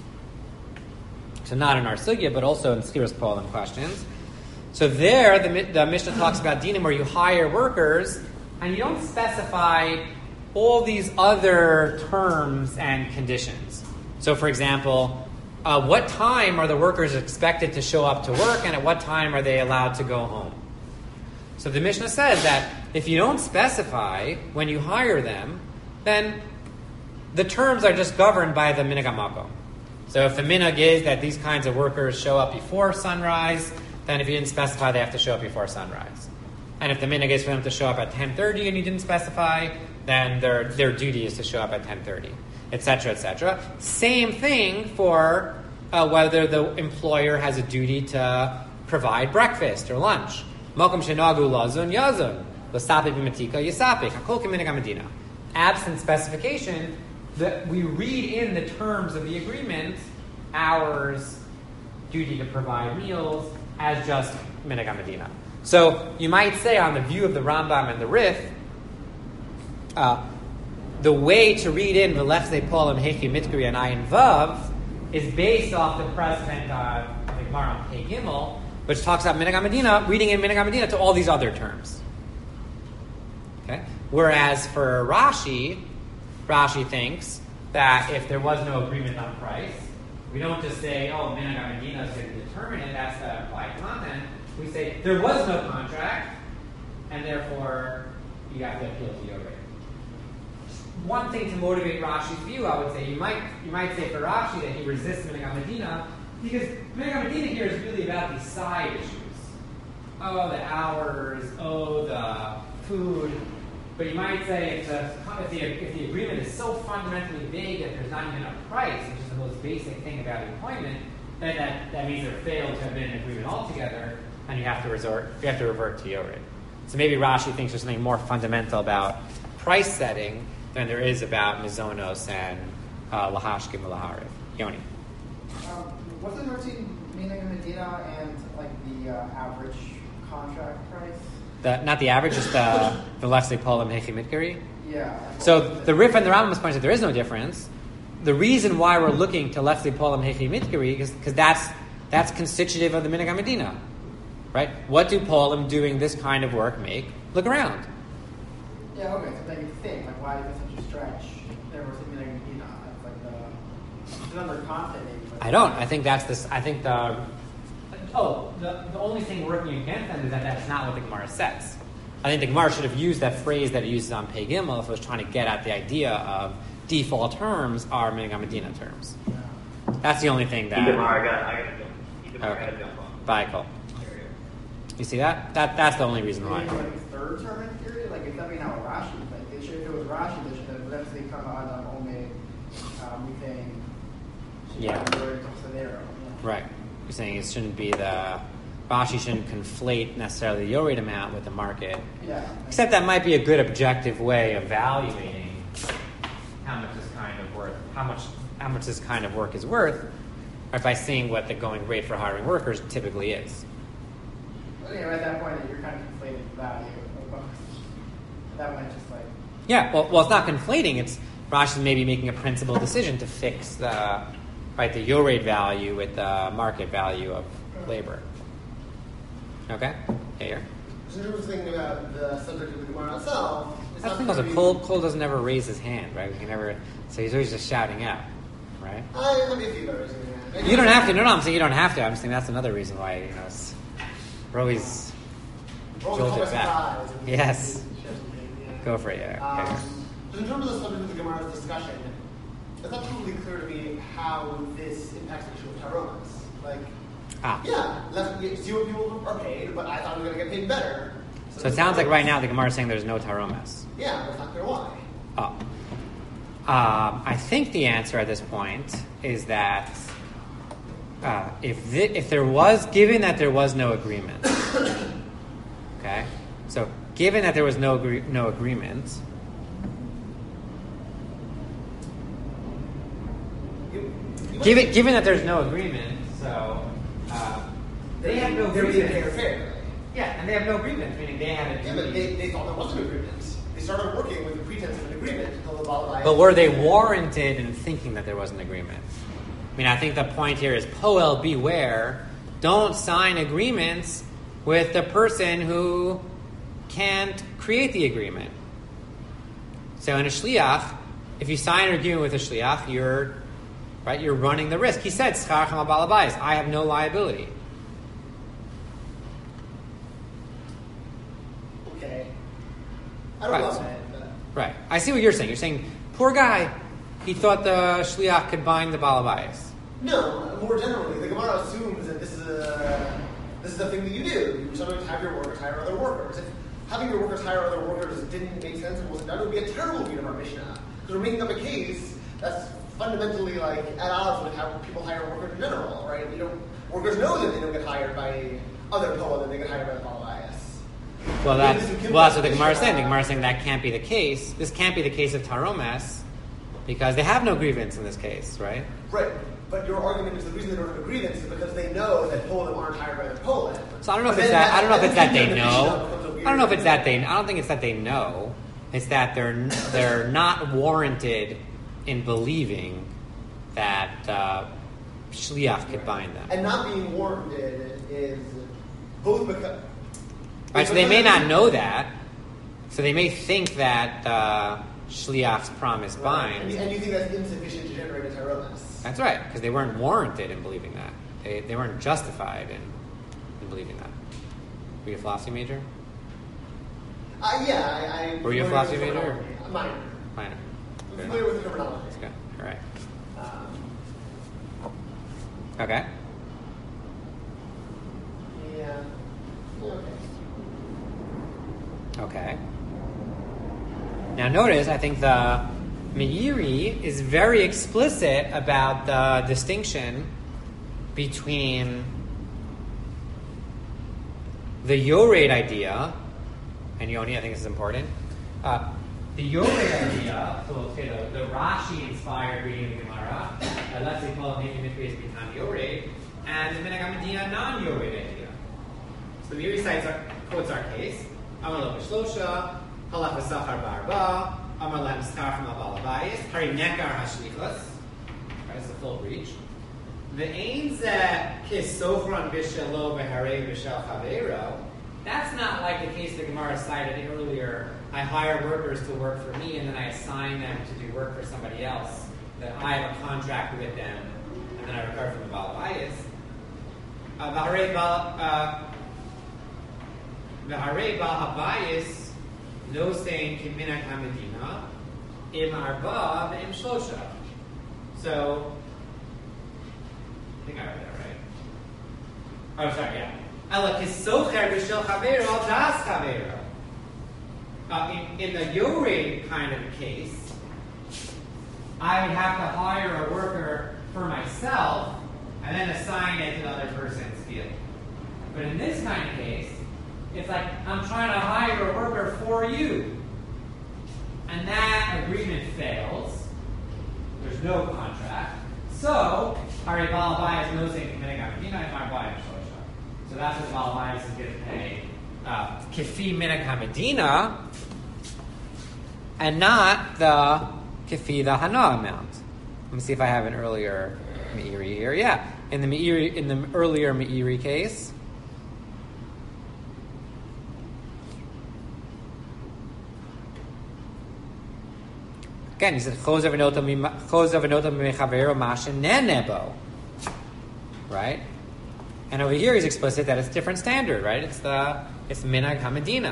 A: So not in our sugya, but also in Schiras Paulem questions. So there, the Mishnah talks about dinim where you hire workers and you don't specify all these other terms and conditions. So, for example, what time are the workers expected to show up to work, and at what time are they allowed to go home? So the Mishnah says that if you don't specify when you hire them, then the terms are just governed by the Minhag HaMakom. So if the minhag is that these kinds of workers show up before sunrise, then if you didn't specify, they have to show up before sunrise. And if the minhag is for them to show up at 10:30 and you didn't specify, then their duty is to show up at 10:30, etc., etc. Same thing for whether the employer has a duty to provide breakfast or lunch. Makom shenagu lazun yazun, l'sapik b'matika yisapik, hakol k'minhag HaMedina. Absent specification, that we read in the terms of the agreement hours, duty to provide meals, as just Minhag HaMedina. So you might say, on the view of the Rambam and the Rif, the way to read in the V'lefse Paulem Hechi Mitgari and Ayin Vav is based off the precedent of the Gemara on Pei Gimel, which talks about Minhag HaMedina, reading in Minhag HaMedina to all these other terms. Okay? Whereas for Rashi thinks that if there was no agreement on price, we don't just say, Minhag HaMedina is going to determine it, that's the implied content. We say, there was no contract, and therefore you have to appeal to your rate. One thing to motivate Rashi's view, I would say, you might say for Rashi that he resists Minhag HaMedina Because Minhag Medina here is really about these side issues. Oh, the hours. Oh, the food. But you might say if the agreement is so fundamentally vague that there's not even a price, which is the most basic thing about employment, then that means there failed to have been an agreement altogether, and you have to revert to Yored. So maybe Rashi thinks there's something more fundamental about price setting than there is about Mizonos and Lahashkim Laharev. Yoni.
B: What's the difference between Minhag Medina and like the average contract price?
A: Not the average, just the Lexi Polam Hechi Mitkari.
B: Yeah.
A: So the Rif and the Rambam point that there is no difference. The reason why we're looking to Lexi Polam Hechi Mitkari is because that's constitutive of the Minhag Medina, right? What do Polam doing this kind of work make? Look around.
B: Yeah. Okay. So then you think like, why is it such a stretch? There was Minhag Medina. It's like another content. Maybe,
A: I don't. I think that's this. I think the only thing working against them is that that's not what the Gemara says. I think the Gemara should have used that phrase that it uses on Pei Gimel if it was trying to get at the idea of default terms are Minhag Medina terms. That's the only thing that.
D: I gotta jump on.
A: Bye, Cole. You see that? That's the only reason why.
B: Like third term in theory, like it's definitely not what Rashi. Like if it was Rashi, they should have eventually come on Ome, Methane.
A: Yeah. Right. You're saying it shouldn't be Rashi shouldn't conflate necessarily the Yored amount with the market.
B: Yeah.
A: Except that might be a good objective way of evaluating how much this kind of worth, how much this kind of work is worth, or by seeing what the going rate for hiring workers typically is.
B: Well, yeah, at that point, you're kind of conflating the value of both. That might just like.
A: Yeah. Well, it's not conflating. It's Rashi's maybe making a principled decision to fix the Yored value with the market value of labor. Okay? Here.
C: So the thing about the subject of the Gemara itself.
A: I think also Cole doesn't ever raise his hand, right? We can never. So he's always just shouting out, right?
C: Let me see those.
A: You don't have to. No, I'm saying you don't have to. I'm saying that's another reason why we're always jolted back. Yes. Go for it. Yeah. Okay.
C: So in terms of the subject of the Gemara's discussion, it's not totally clear to me how this impacts the issue of taromas. Fewer people are paid, but I thought we were going to get paid better.
A: So it sounds like right now the Gemara is saying there's no taromas.
C: Yeah, but it's not clear why.
A: I think the answer at this point is that if there was, given that there was no agreement, okay, so given that there was no agreement. Given that there's no agreement, so they have no agreement. Yeah, and they have no agreement, meaning they had a.
C: Yeah, but they thought there was an agreement. They started working with the pretense of an agreement until the Baal.
A: But were they warranted in thinking that there was an agreement? I mean, I think the point here is Poel, beware. Don't sign agreements with the person who can't create the agreement. So in a shliach, if you sign an agreement with a shliach, you're running the risk. He said, "Schar chama balabais." I have no liability.
C: Okay. I don't love that.
A: Right. I see what you're saying. You're saying, poor guy, he thought the shliach could bind the balabais.
C: No, more generally, the Gemara assumes that this is the thing that you do. You sometimes have your workers hire other workers. If having your workers hire other workers didn't make sense and wasn't done, it would be a terrible read of our Mishnah. Because we're making up a case that's fundamentally like at odds with how people hire workers in general, right? Workers know that they don't get hired by other Poa than they get hired by the Baal-Bias.
A: Well, that's what the Gemara is saying. The Gemara is saying that can't be the case. This can't be the case of Taromas because they have no grievance in this case, right?
C: Right. But your argument is the reason they don't have a grievance is because they know that Poland aren't hired by the Poland.
A: So I don't know if it's that. I don't know if it's that they know. I don't know if it's that they. I don't think it's that they know. It's that they're not warranted in believing that shliach could bind them.
C: And not being warranted is both because.
A: Right. So they may not know that. So they may think that shliach's promise binds.
C: And you think that's insufficient to generate a taromas.
A: That's right, because they weren't warranted in believing that. They weren't justified in believing that. Were you a philosophy major?
C: Yeah,
A: Were you a philosophy major?
C: Minor.
A: Minor.
C: I'm familiar with the terminology.
A: Okay, all right. Okay. Okay. Now notice, I think the Meiri is very explicit about the distinction between the Yored idea, and Yoni, I think this is important. The Yored idea, so we'll say the Rashi-inspired reading of the Gemara, let's say called maybe Mikveh Bitan Yored, and the Minhag HaMedina non-Yored idea. So the Meiri quotes our case. Amar lo b'shlosha, halach v'sachar b'arba, amar lahem star from al balayis, hari nekar hashlichus. Right, it's a full breach. Ve'ein zeh kisochron b'shelo v'harei b'shel chaveiro. That's not like the case the Gemara cited earlier. I hire workers to work for me, and then I assign them to do work for somebody else. That I have a contract with them, and then I recover from the balayis. V'harei bal habayis no saying kiminag hamedina im arba v'im shlosha. So, I think I read that right. Oh, sorry, yeah. Ela kisocher b'shel chaveiro al das chaveiro. In the Yored kind of a case, I would have to hire a worker for myself and then assign it to the other person's field. But in this kind of case, it's like I'm trying to hire a worker for you. And that agreement fails. There's no contract. So, Hari Balabayas knows they can make up. You know, so that's what Balabayas is going to pay. Kifi Minhag HaMedina, and not the Kifi the Hana amount. Let me see if I have an earlier Meiri here. Yeah, in the earlier Meiri case. Again, he said, "Chozav v'notam mechavero mashen nenebo." Right, and over here he's explicit that it's a different standard. Right, it's Minhag HaMedina.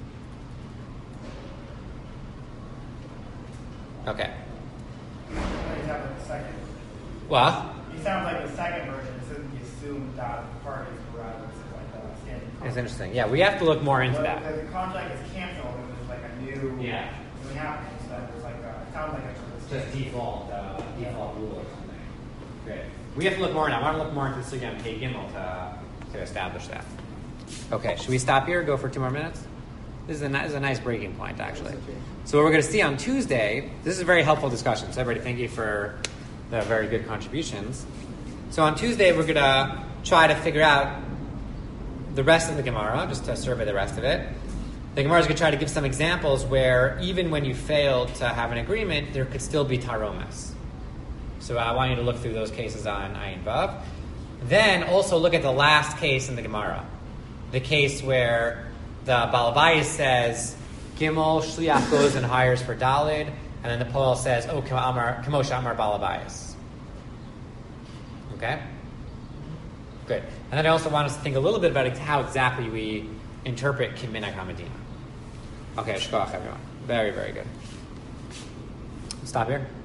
A: Okay.
B: You sound like the second.
A: What?
B: You sound like the second version. It says you assume that parties were rather like the standard contract.
A: It's interesting. Yeah, we have to look more into
B: But
A: that.
B: the contract is canceled and there's like a new thing happening. So there's like it sounds like a
A: Just default rule or something. Great. We have to look more into that. I want to look more into this again, Pei Gimel, to establish that. Okay, should we stop here? Go for 2 more minutes? This is a nice breaking point, actually. So what we're going to see on Tuesday, this is a very helpful discussion. So everybody, thank you for the very good contributions. So on Tuesday, we're going to try to figure out the rest of the Gemara, just to survey the rest of it. The Gemara is going to try to give some examples where even when you fail to have an agreement, there could still be taromas. So I want you to look through those cases on Ayin Vav. Then also look at the last case in the Gemara. The case where the Balabayas says, Gimel, Shliach goes and hires for Dalid, and then the Poel says, oh, Kamosha Amar Balabayas. Okay? Good. And then I also want us to think a little bit about how exactly we interpret Minhag HaMedina. Okay, shkoach everyone. Very, very good. Stop here.